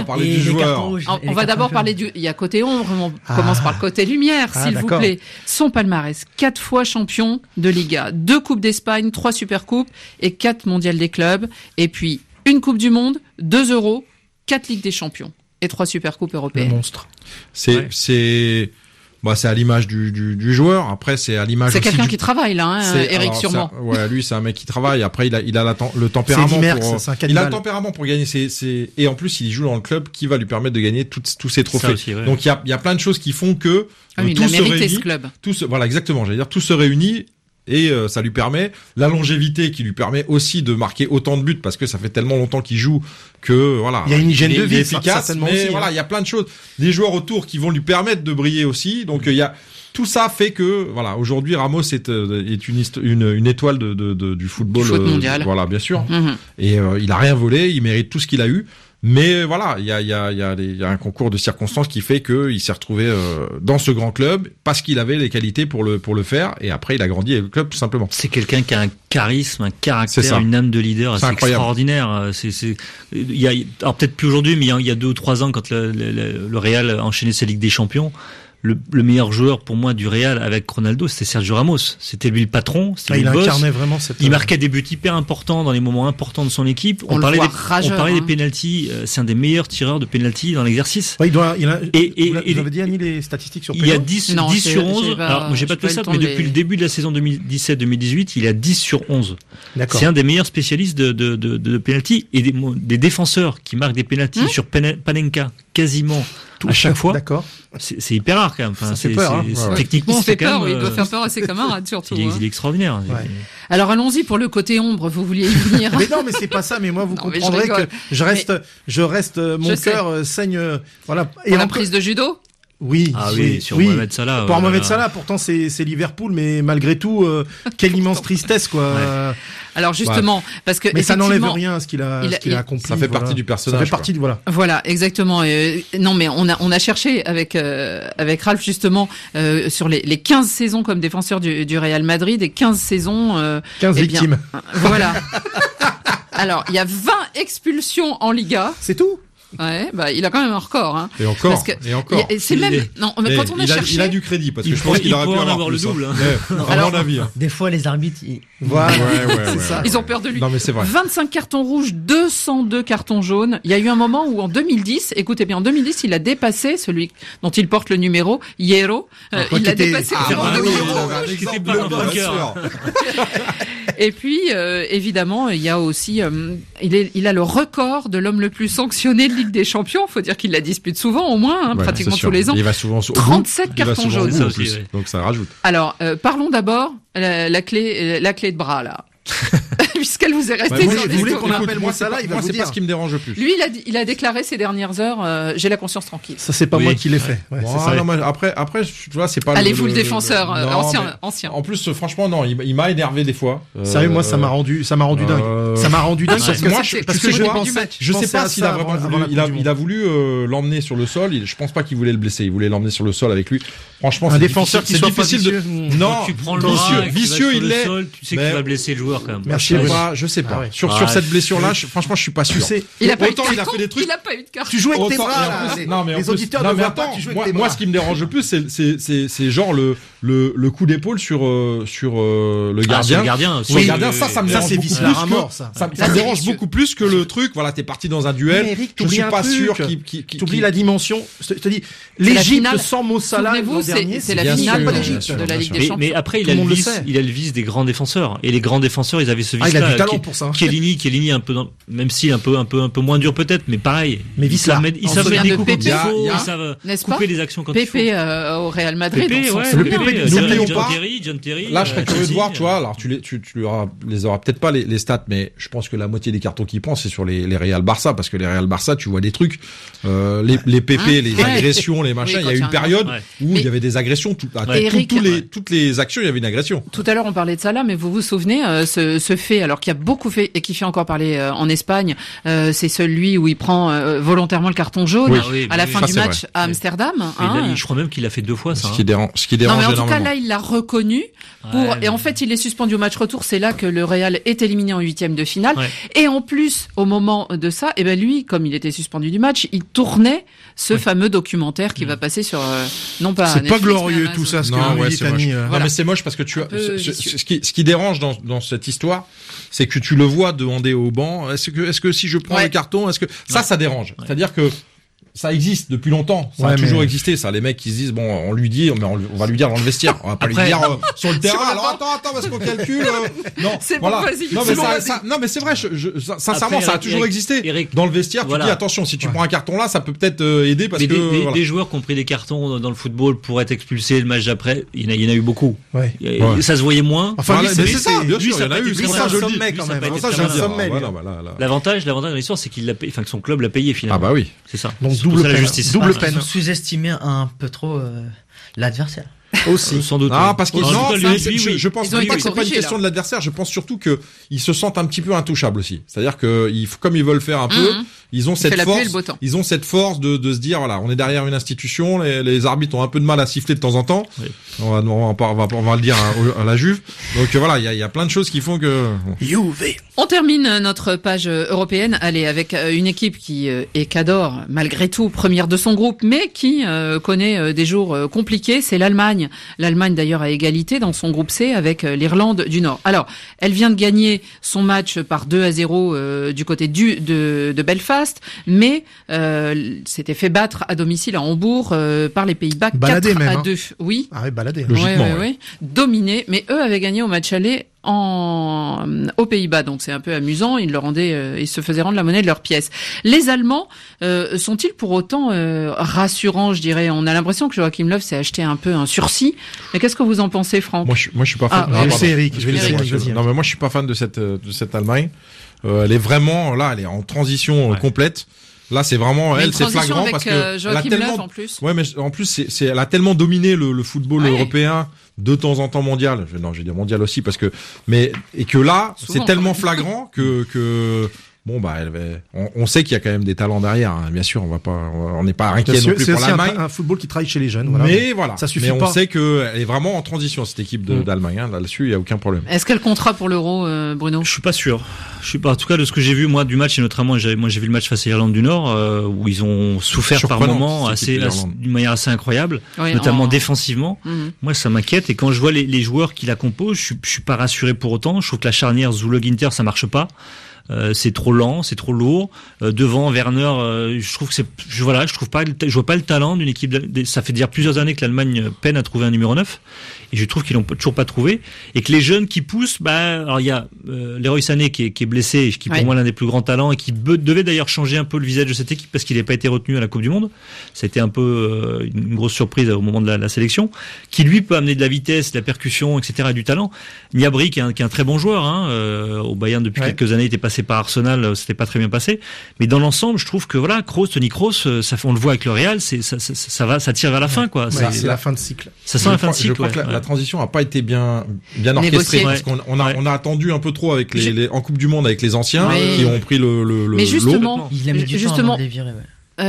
On va d'abord parler il y a côté ombre, on commence par le côté lumière, s'il vous plaît. Son palmarès, 4 fois champion de Liga, 2 Coupes d'Espagne, 3 Supercoupes et 4 mondiales des clubs. Et puis, une Coupe du Monde, 2 Euros, 4 Ligues des Champions et 3 Supercoupes européennes. Le monstre. C'est à l'image du joueur. Après, c'est à l'image. C'est quelqu'un qui travaille là, hein, Eric, sûrement. Lui, c'est un mec qui travaille. Après, il a le tempérament. Il a le tempérament pour gagner et en plus, il joue dans le club qui va lui permettre de gagner tous ses trophées. Aussi, ouais. Donc, il y a plein de choses qui font que tout se réunit. Ce club. Voilà, exactement. J'allais dire, tout se réunit. Et ça lui permet la longévité qui lui permet aussi de marquer autant de buts parce que ça fait tellement longtemps qu'il joue que voilà. Il y a une hygiène de vie efficace, mais aussi, voilà, il y a plein de choses, des joueurs autour qui vont lui permettre de briller aussi. Donc il y a tout ça fait que voilà, aujourd'hui Ramos est une étoile du football mondial. Voilà, bien sûr. Et il a rien volé, il mérite tout ce qu'il a eu. Mais voilà, il y a un concours de circonstances qui fait qu'il s'est retrouvé dans ce grand club parce qu'il avait les qualités pour le faire et après il a grandi avec le club tout simplement. C'est quelqu'un qui a un charisme, un caractère, une âme de leader assez extraordinaire. Alors peut-être plus aujourd'hui, mais il y a 2 ou 3 ans quand le Real a enchaîné sa Ligue des Champions. Le meilleur joueur pour moi du Real avec Ronaldo, c'était Sergio Ramos. C'était lui le patron, c'était lui le boss. Incarnait vraiment il marquait des buts hyper importants dans les moments importants de son équipe. On parlait des pénaltys. C'est un des meilleurs tireurs de pénaltys dans l'exercice. Ouais, vous avez dit Annie les statistiques sur Puyol? Il y a 10 sur 11. Alors moi j'ai pas tout ça, mais depuis le début de la saison 2017-2018, il a 10 sur 11. D'accord. C'est un des meilleurs spécialistes de pénaltys et des défenseurs qui marquent des pénaltys sur Panenka quasiment à chaque fois. D'accord. C'est hyper rare quand même. Enfin, c'est peur, techniquement, c'est quand même. Il doit faire peur à ses camarades surtout. Il est extraordinaire. Ouais. Alors allons-y pour le côté ombre. Vous vouliez y venir. Mais non, mais c'est pas ça. Mais moi, vous comprendrez que je reste, mon cœur saigne. Voilà. Et en prise de judo. Oui, sur Mohamed Salah. Pour Mohamed Salah, pourtant c'est Liverpool, mais malgré tout, quelle immense tristesse, quoi. Ouais. Alors justement, parce que mais ça n'enlève rien à ce qu'il a accompli. Ça fait partie du personnage. Ça fait partie Voilà, exactement. Non, mais on a cherché avec Ralph justement sur les 15 saisons comme défenseur du Real Madrid et 15 saisons. 15 victimes. Voilà. Alors, il y a 20 expulsions en Liga. C'est tout. Ouais, bah il a quand même un record. Hein. Et encore. Parce que c'est même. Non, mais quand on a cherché. Il a du crédit parce que je pense qu'il aurait pu en avoir le double. À mon avis. Des fois, les arbitres. Voilà. C'est ça. Ils ont peur de lui. Non mais c'est vrai. 25 cartons rouges, 202 cartons jaunes. Il y a eu un moment où en 2010, écoutez bien, en 2010, il a dépassé celui dont il porte le numéro, Hierro. Il l'a dépassé. Et puis, évidemment, il y a aussi, il a le record de l'homme le plus sanctionné de Ligue des Champions. Faut dire qu'il la dispute souvent, au moins, pratiquement tous les ans. Il va souvent 37 cartons jaunes. Ça aussi, oui. Donc ça rajoute. Alors, parlons d'abord la clé de bras là. Puisqu'elle vous est restée. Vous voulez qu'on appelle moi ça là, il va vous dire. C'est pas ce qui me dérange le plus. Lui, il a déclaré ces dernières heures, j'ai la conscience tranquille. Ça, c'est pas moi qui l'ai fait. Ouais, c'est ça. Non, après, tu vois, c'est pas. Allez, vous le défenseur, ancien. En plus, franchement, non, il m'a énervé des fois. Sérieux, moi, ça m'a rendu dingue. Ça m'a rendu dingue parce que je sais pas s'il a vraiment voulu. Il a voulu l'emmener sur le sol. Je pense pas qu'il voulait le blesser. Il voulait l'emmener sur le sol avec lui. Franchement, un défenseur qui soit difficile de. Non, tu prends le vicieux, il l'est. Tu sais que tu vas blesser le joueur quand même. Merci. Je sais pas. Sur cette blessure-là, franchement, je suis pas sûr. Il a pas eu de carton. Tu joues avec tes bras, là. Les auditeurs ne voient pas que tu joues avec tes bras. Moi, ce qui me dérange le plus, c'est genre le coup d'épaule sur le gardien. Sur le gardien, ça me dérange beaucoup plus. Ça me dérange beaucoup plus que le truc. Voilà, t'es parti dans un duel. Je suis pas sûr qu'il. T'oublies la dimension. Je te dis, l'Égypte sans Mo Salah l'an dernier, c'est la finale de la Ligue des Champions. Mais après, il a le vice des grands défenseurs. Et les grands défenseurs, ils avaient ce vice-là. Il a du talent pour ça. Chiellini un peu, même si un peu moins dur peut-être, mais pareil. Mais ils savent mettre des coups quand il faut, ils savent couper les actions quand il faut. Pépé au Real Madrid. Le Pépé, John Terry. Là, je serais curieux de voir, tu vois. Alors, tu les auras peut-être pas les stats, mais je pense que la moitié des cartons qu'il prend, c'est sur les Real Barça, parce que les Real Barça, tu vois des trucs, les Pépé, les agressions, les machins. Il y a eu une période où il y avait des agressions. Toutes les actions, il y avait une agression. Tout à l'heure, on parlait de ça là, mais vous vous souvenez ce fait, alors qui a beaucoup fait et qui fait encore parler en Espagne, c'est celui où il prend volontairement le carton jaune à la fin du match à Amsterdam. Je crois même qu'il a fait 2 fois ça. Ce qui dérange non, mais en tout cas là, il l'a reconnu et en fait, il est suspendu au match retour. C'est là que le Real est éliminé en 8e de finale. Et en plus, au moment de ça, lui, comme il était suspendu du match, il tournait ce fameux documentaire qui va passer sur non pas. C'est pas glorieux tout ça. Non, mais c'est moche parce que tu as ce qui dérange dans cette histoire, c'est que tu le vois demander au banc, est-ce que si je prends le carton, est-ce que ça dérange. C'est-à-dire que ça existe depuis longtemps, ça a toujours existé, ça. Les mecs qui se disent, bon, on lui dit, mais on va lui dire dans le vestiaire, on va pas lui dire sur le terrain. Alors attends, parce qu'on calcule. Non, c'est voilà. Bon, non, mais c'est vrai. Sincèrement, ça a toujours existé. Dans le vestiaire, tu dis attention, si tu prends un carton là, ça peut peut-être aider parce que des joueurs qui ont pris des cartons dans le football pour être expulsés le match d'après, il y en a eu beaucoup. Ça se voyait moins. Enfin, c'est ça. Bien sûr, il y en a eu. C'est pour ça que je le dis. Ça, j'ai un sommet. L'avantage dans l'histoire, c'est qu'il l'a payé, enfin que son club l'a payé finalement. Ah bah oui. C'est ça. Donc double peine. Sous-estimer un peu trop l'adversaire. Aussi. Sans doute. Ah, parce que je pense pas que c'est pas une corrigé, question de l'adversaire. Je pense surtout que ils se sentent un petit peu intouchables aussi. C'est-à-dire que comme ils veulent faire un peu, ils ont cette force de se dire voilà, on est derrière une institution. Les arbitres ont un peu de mal à siffler de temps en temps. Oui. On va le dire à la Juve. Donc voilà, il y a plein de choses qui font que. Juve. On termine notre page européenne. Allez, avec une équipe qui est Cador malgré tout première de son groupe, mais qui connaît des jours compliqués. C'est l'Allemagne. L'Allemagne d'ailleurs à égalité dans son groupe C avec l'Irlande du Nord. Alors, elle vient de gagner son match par 2-0 du côté de Belfast, mais s'était fait battre à domicile à Hambourg par les Pays-Bas 4-2. Oui. Ah oui, baladé. Logiquement. Oui. Dominé, mais eux avaient gagné au match aller aux Pays-Bas, donc c'est un peu amusant. Ils se faisaient rendre la monnaie de leurs pièces. Les Allemands sont-ils pour autant rassurants, je dirais? On a l'impression que Joachim Löw s'est acheté un peu un sursis. Mais qu'est-ce que vous en pensez, Franck? Moi, je suis pas fan. Non, mais moi, je suis pas fan de cette Allemagne. Elle est vraiment là, elle est en transition complète. Là, c'est vraiment c'est flagrant parce que Joachim Löw en plus. Ouais, mais en plus, elle a tellement dominé le football européen de temps en temps mondial. Je vais dire mondial aussi parce que, et que là, c'est tellement flagrant que bon bah on sait qu'il y a quand même des talents derrière, hein. Bien sûr, on n'est pas inquiet non plus pour l'Allemagne. C'est un football qui travaille chez les jeunes, voilà. Mais voilà, ça suffit mais pas. on sait qu'elle est vraiment en transition, cette équipe d'Allemagne, hein. Là-dessus il y a aucun problème. Est-ce qu'elle comptera pour l'Euro, Bruno? Je suis pas sûr. En tout cas de ce que j'ai vu moi du match, et notamment j'ai vu le match face à l'Irlande du Nord où ils ont souffert par moments d'une manière assez incroyable, notamment défensivement. Moi ça m'inquiète, et quand je vois les joueurs qui la composent, je suis pas rassuré pour autant. Je trouve que la charnière Zule-Ginter ça marche pas. C'est trop lent, c'est trop lourd. Devant Werner, je trouve que je vois pas le talent d'une équipe. Ça fait déjà plusieurs années que l'Allemagne peine à trouver un numéro 9, et je trouve qu'ils l'ont toujours pas trouvé, et que les jeunes qui poussent, alors il y a Leroy Sané qui est blessé, et qui pour moi l'un des plus grands talents, et qui devait d'ailleurs changer un peu le visage de cette équipe parce qu'il n'avait pas été retenu à la Coupe du Monde. Ça a été un peu une grosse surprise au moment de la sélection, qui lui peut amener de la vitesse, de la percussion, etc., et du talent. Gnabry qui est un très bon joueur, hein, au Bayern depuis quelques années, il était passé par Arsenal, c'était pas très bien passé, mais dans l'ensemble je trouve que voilà, Toni Kroos, on le voit avec le Real, ça tire vers la fin, quoi. C'est la fin de cycle. Ça sent la fin de cycle. Je crois que la transition a pas été bien orchestrée, parce qu'on a attendu un peu trop avec en Coupe du Monde avec les anciens qui ont pris le mais justement, il a mis du temps avant de les virer,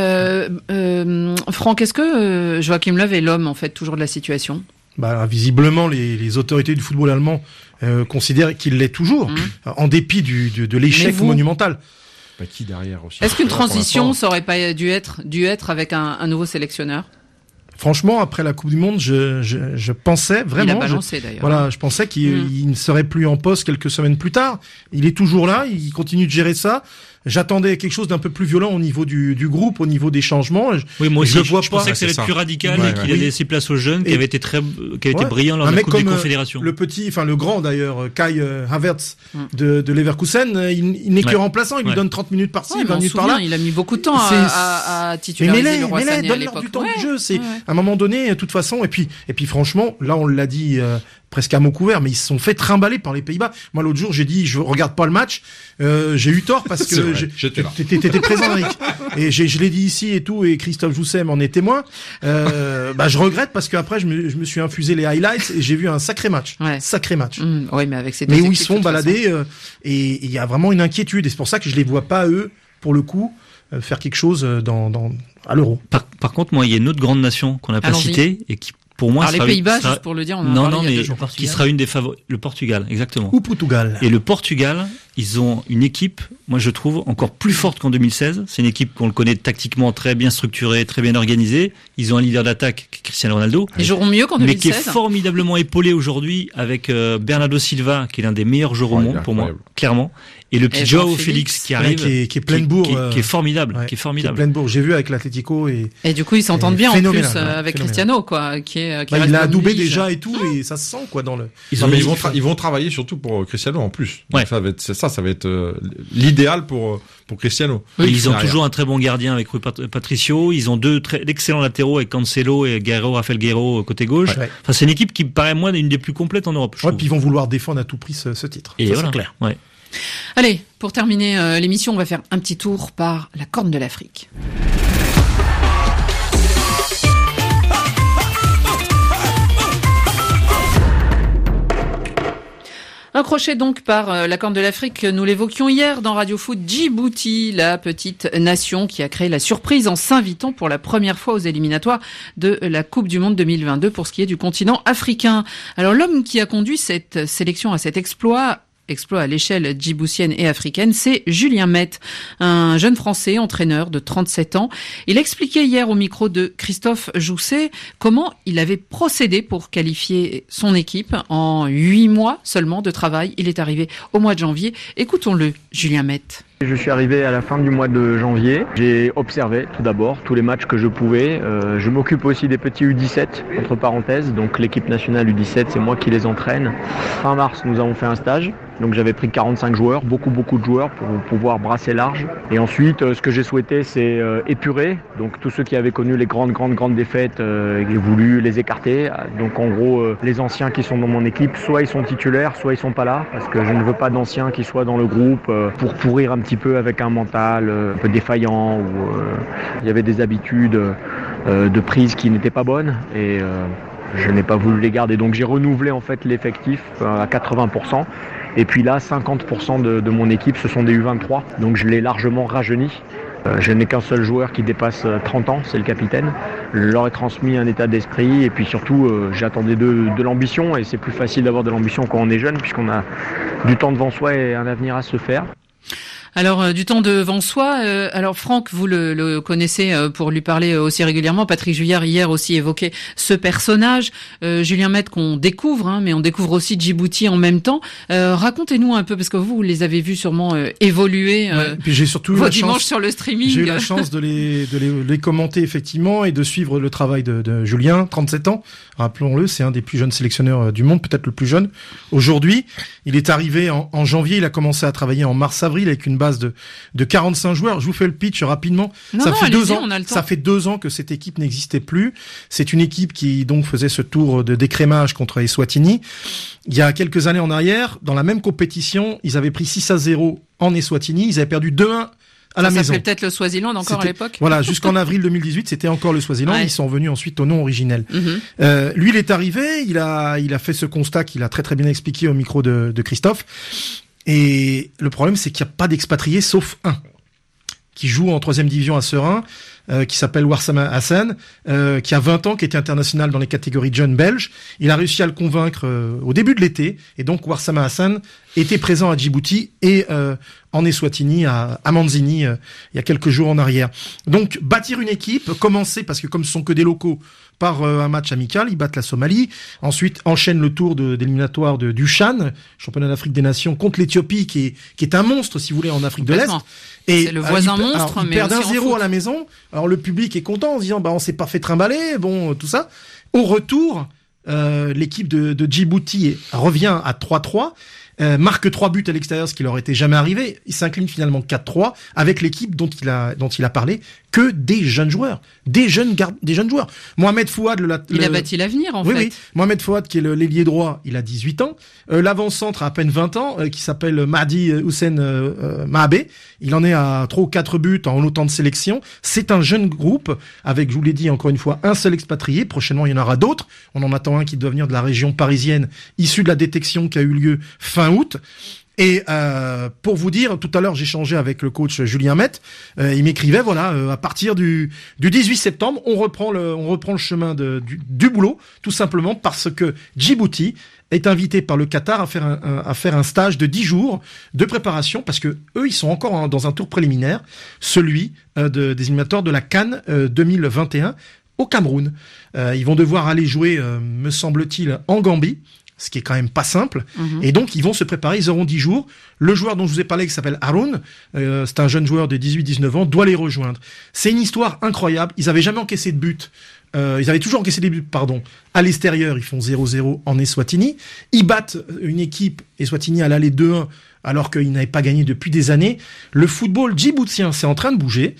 Franck, est-ce que Joachim Löw est l'homme en fait toujours de la situation? Visiblement, les autorités du football allemand considèrent qu'il l'est toujours, en dépit de l'échec monumental. Qui derrière aussi? Est-ce qu'une transition, ça aurait pas dû être avec un nouveau sélectionneur? Franchement, après la Coupe du Monde, je pensais vraiment. Il a balancé d'ailleurs. Voilà, je pensais qu'il ne serait plus en poste quelques semaines plus tard. Il est toujours là, il continue de gérer ça. J'attendais quelque chose d'un peu plus violent au niveau du groupe, au niveau des changements. Oui, moi aussi, je pensais que ça allait être plus radical, et qu'il allait laisser place aux jeunes, qui avaient été brillants lors de la Coupe des Confédérations. Le grand d'ailleurs, Kai Havertz de Leverkusen, il n'est que remplaçant, il lui donne 30 minutes par-ci, 20 minutes par-là. Il a mis beaucoup de temps à titulariser le Roi Sané à l'époque. Donne-leur du temps du jeu, c'est à un moment donné, de toute façon, et puis franchement, là on l'a dit presque à mot couvert, mais ils se sont fait trimballer par les Pays-Bas. Moi l'autre jour, j'ai dit je regarde pas le match, j'ai eu tort parce que t'étais présent, Eric, et je l'ai dit ici et tout, et Christophe Jousset m'en est témoin. Je regrette parce qu'après je me suis infusé les highlights et j'ai vu un sacré match. Oui, mais avec ces mais où ils se font balader et il y a vraiment une inquiétude, et c'est pour ça que je les vois pas eux pour le coup faire quelque chose à l'Euro. Par contre, moi il y a une autre grande nation qu'on n'a pas citée, et qui pour moi les Pays-Bas, juste pour le dire, qui sera une des favoris, le Portugal, exactement. Ou Portugal. Et le Portugal, ils ont une équipe, moi je trouve, encore plus forte qu'en 2016. C'est une équipe qu'on le connaît tactiquement très bien structurée, très bien organisée. Ils ont un leader d'attaque, Cristiano Ronaldo. Ils joueront mieux qu'en 2016. Mais qui est formidablement épaulé aujourd'hui avec Bernardo Silva, qui est l'un des meilleurs joueurs au monde, pour moi, clairement. Et le petit Joao Félix qui arrive, qui est plein de bourre, qui est formidable, qui est plein de bourre. J'ai vu avec l'Atlético et du coup ils s'entendent bien en plus avec Cristiano, quoi, qui il a adoubé déjà et tout, et ça se sent quoi dans le. Ils vont travailler surtout pour Cristiano en plus. Donc ça va être l'idéal pour Cristiano. Oui, ils ont toujours un très bon gardien avec Rui Patricio. Ils ont deux excellents latéraux avec Cancelo et Rafael Guerreiro côté gauche. Enfin, c'est une équipe qui paraît moi une des plus complètes en Europe. Puis ils vont vouloir défendre à tout prix ce titre. Et ça, voilà. C'est clair. Ouais. Allez, pour terminer l'émission, on va faire un petit tour par la Corne de l'Afrique. Accroché donc par la Corne de l'Afrique, nous l'évoquions hier dans Radio Foot, Djibouti, la petite nation qui a créé la surprise en s'invitant pour la première fois aux éliminatoires de la Coupe du Monde 2022 pour ce qui est du continent africain. Alors l'homme qui a conduit cette sélection à cet exploit à l'échelle djiboutienne et africaine, c'est Julien Mette, un jeune Français, entraîneur de 37 ans. Il expliquait hier au micro de Christophe Jousset comment il avait procédé pour qualifier son équipe en 8 mois seulement de travail. Il est arrivé au mois de janvier. Écoutons-le, Julien Mette. Je suis arrivé à la fin du mois de janvier. J'ai observé tout d'abord tous les matchs que je pouvais. Je m'occupe aussi des petits U17, entre parenthèses. Donc l'équipe nationale U17, c'est moi qui les entraîne. Fin mars, nous avons fait un stage. Donc j'avais pris 45 joueurs, beaucoup de joueurs pour pouvoir brasser large. Et ensuite, ce que j'ai souhaité, c'est épurer. Donc tous ceux qui avaient connu les grandes défaites, j'ai voulu les écarter. Donc en gros, les anciens qui sont dans mon équipe, soit ils sont titulaires, soit ils sont pas là. Parce que je ne veux pas d'anciens qui soient dans le groupe pour pourrir un petit peu avec un mental un peu défaillant, où il y avait des habitudes de prise qui n'étaient pas bonnes. Et je n'ai pas voulu les garder. Donc j'ai renouvelé en fait l'effectif à 80%. Et puis là, 50% de mon équipe, ce sont des U23. Donc je l'ai largement rajeuni. Je n'ai qu'un seul joueur qui dépasse 30 ans, c'est le capitaine. Je leur ai transmis un état d'esprit et puis surtout, j'attendais de l'ambition. Et c'est plus facile d'avoir de l'ambition quand on est jeune puisqu'on a du temps devant soi et un avenir à se faire. Alors, du temps devant soi. Alors, Franck, vous le connaissez pour lui parler aussi régulièrement. Patrick Juillard, hier, aussi évoquait ce personnage. Julien Mette, qu'on découvre, mais on découvre aussi Djibouti en même temps. Racontez-nous un peu, parce que vous les avez vus sûrement évoluer puis j'ai surtout vos dimanches sur le streaming. J'ai eu la chance de les commenter, effectivement, et de suivre le travail de Julien, 37 ans. Rappelons-le, c'est un des plus jeunes sélectionneurs du monde, peut-être le plus jeune. Aujourd'hui, il est arrivé en janvier, il a commencé à travailler en mars-avril avec une base de 45 joueurs. Je vous fais le pitch rapidement. Ça fait 2 ans que cette équipe n'existait plus. C'est une équipe qui donc faisait ce tour de décrémage contre Eswatini. Il y a quelques années en arrière, dans la même compétition, ils avaient pris 6-0 en Eswatini. Ils avaient perdu 2-1 à la maison. Ça fait peut-être le Swaziland encore à l'époque. Voilà, jusqu'en avril 2018, c'était encore le Swaziland. Ouais. Ils sont revenus ensuite au nom originel. Lui, il est arrivé, il a fait ce constat qu'il a très très bien expliqué au micro de Christophe. Et le problème, c'est qu'il n'y a pas d'expatriés, sauf un, qui joue en 3e division à Seraing, qui s'appelle Warsama Hassan, qui a 20 ans, qui était international dans les catégories jeunes belges. Il a réussi à le convaincre au début de l'été, et donc Warsama Hassan était présent à Djibouti et en Eswatini, à Manzini, il y a quelques jours en arrière. Donc, bâtir une équipe, commencer, parce que comme ce sont que des locaux, par un match amical, ils battent la Somalie, ensuite enchaînent le tour d'éliminatoire du Chan, championnat d'Afrique des Nations, contre l'Éthiopie, qui est un monstre, si vous voulez, en Afrique de l'Est. Et c'est le voisin monstre, mais ils perdent 1-0 à la maison. Alors le public est content en se disant, on s'est pas fait trimballer, tout ça. Au retour, l'équipe de Djibouti revient à 3-3. Marque 3 buts à l'extérieur, ce qui leur était jamais arrivé. Il s'incline finalement 4-3 avec l'équipe dont il a parlé, que des jeunes joueurs, des jeunes joueurs. Mohamed Fouad, il a bâti l'avenir en fait. Oui. Mohamed Fouad, qui est l'ailier droit, il a 18 ans. L'avant-centre a à peine 20 ans, qui s'appelle Mahdi Hussein Mahabé. Il en est à 3 ou 4 buts en autant de sélections. C'est un jeune groupe avec, je vous l'ai dit encore une fois, un seul expatrié. Prochainement, il y en aura d'autres. On en attend un qui doit venir de la région parisienne, issu de la détection qui a eu lieu fin août. Et pour vous dire, tout à l'heure, j'ai échangé avec le coach Julien Mette. Il m'écrivait, à partir du 18 septembre, on reprend le chemin du boulot, tout simplement parce que Djibouti est invité par le Qatar à faire un stage de 10 jours de préparation, parce que eux, ils sont encore dans un tour préliminaire, celui des éliminatoires de la CAN 2021 au Cameroun. Ils vont devoir aller jouer, me semble-t-il, en Gambie, ce qui est quand même pas simple. Et donc, ils vont se préparer, ils auront 10 jours. Le joueur dont je vous ai parlé, qui s'appelle Haroun, c'est un jeune joueur de 18-19 ans, doit les rejoindre. C'est une histoire incroyable. Ils avaient jamais encaissé de but. Ils avaient toujours encaissé des buts, à l'extérieur. Ils font 0-0 en Eswatini. Ils battent une équipe, Eswatini, à l'aller 2-1, alors qu'ils n'avaient pas gagné depuis des années. Le football djiboutien, c'est en train de bouger.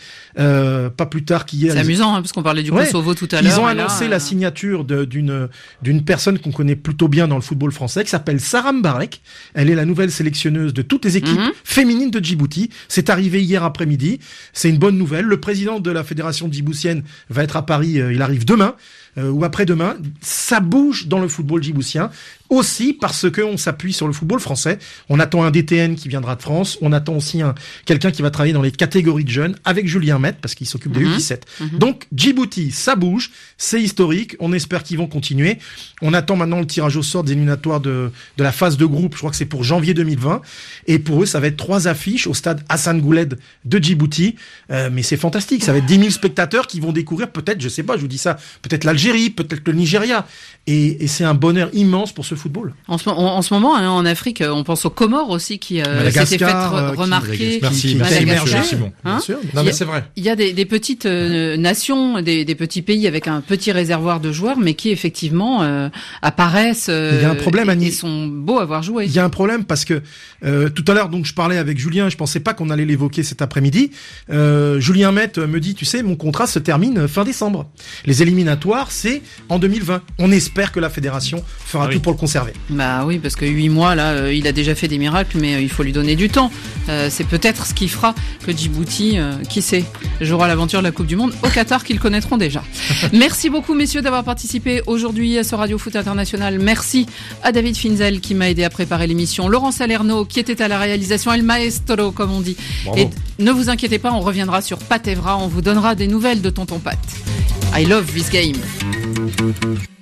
Pas plus tard qu'hier. C'est amusant, parce qu'on parlait du Kosovo tout à l'heure. Ils ont annoncé la signature d'une personne qu'on connaît plutôt bien dans le football français, qui s'appelle Sarah Mbarek. Elle est la nouvelle sélectionneuse de toutes les équipes féminines de Djibouti. C'est arrivé hier après-midi. C'est une bonne nouvelle. Le président de la fédération djiboutienne va être à Paris. Il arrive demain. Ou après-demain, ça bouge dans le football djiboutien, aussi parce que on s'appuie sur le football français. On attend un DTN qui viendra de France, on attend aussi quelqu'un qui va travailler dans les catégories de jeunes, avec Julien Mette, parce qu'il s'occupe des U17. Donc, Djibouti, ça bouge, c'est historique, on espère qu'ils vont continuer. On attend maintenant le tirage au sort des éliminatoires de la phase de groupe, je crois que c'est pour janvier 2020, et pour eux, ça va être 3 affiches au stade Hassan Gouled de Djibouti, mais c'est fantastique, ça va être 10 000 spectateurs qui vont découvrir peut-être, je sais pas, je vous dis ça, peut-être l'Algérie, peut-être le Nigeria, et c'est un bonheur immense pour ce football. En ce moment, en Afrique, on pense aux Comores aussi, qui s'étaient fait remarquer. Merci, bon. Bien sûr. Non, mais c'est vrai. Il y a des petites nations, des petits pays avec un petit réservoir de joueurs, mais qui effectivement apparaissent. Il y a un problème, Annie. Ils sont beaux à avoir joué. Il y a un problème parce que tout à l'heure, donc je parlais avec Julien, je pensais pas qu'on allait l'évoquer cet après-midi. Julien Mette me dit, tu sais, mon contrat se termine fin décembre. Les éliminatoires départ, c'est en 2020. On espère que la fédération fera tout pour le conserver. Bah oui, parce que 8 mois, là, il a déjà fait des miracles, mais il faut lui donner du temps. C'est peut-être ce qui fera que Djibouti, qui sait, jouera l'aventure de la Coupe du Monde au Qatar qu'ils connaîtront déjà. Merci beaucoup, messieurs, d'avoir participé aujourd'hui à ce Radio Foot International. Merci à David Finzel qui m'a aidé à préparer l'émission. Laurent Salerno qui était à la réalisation, El Maestro, comme on dit. Bravo. Et ne vous inquiétez pas, on reviendra sur Pat Evra. On vous donnera des nouvelles de Tonton Pat. I love this game.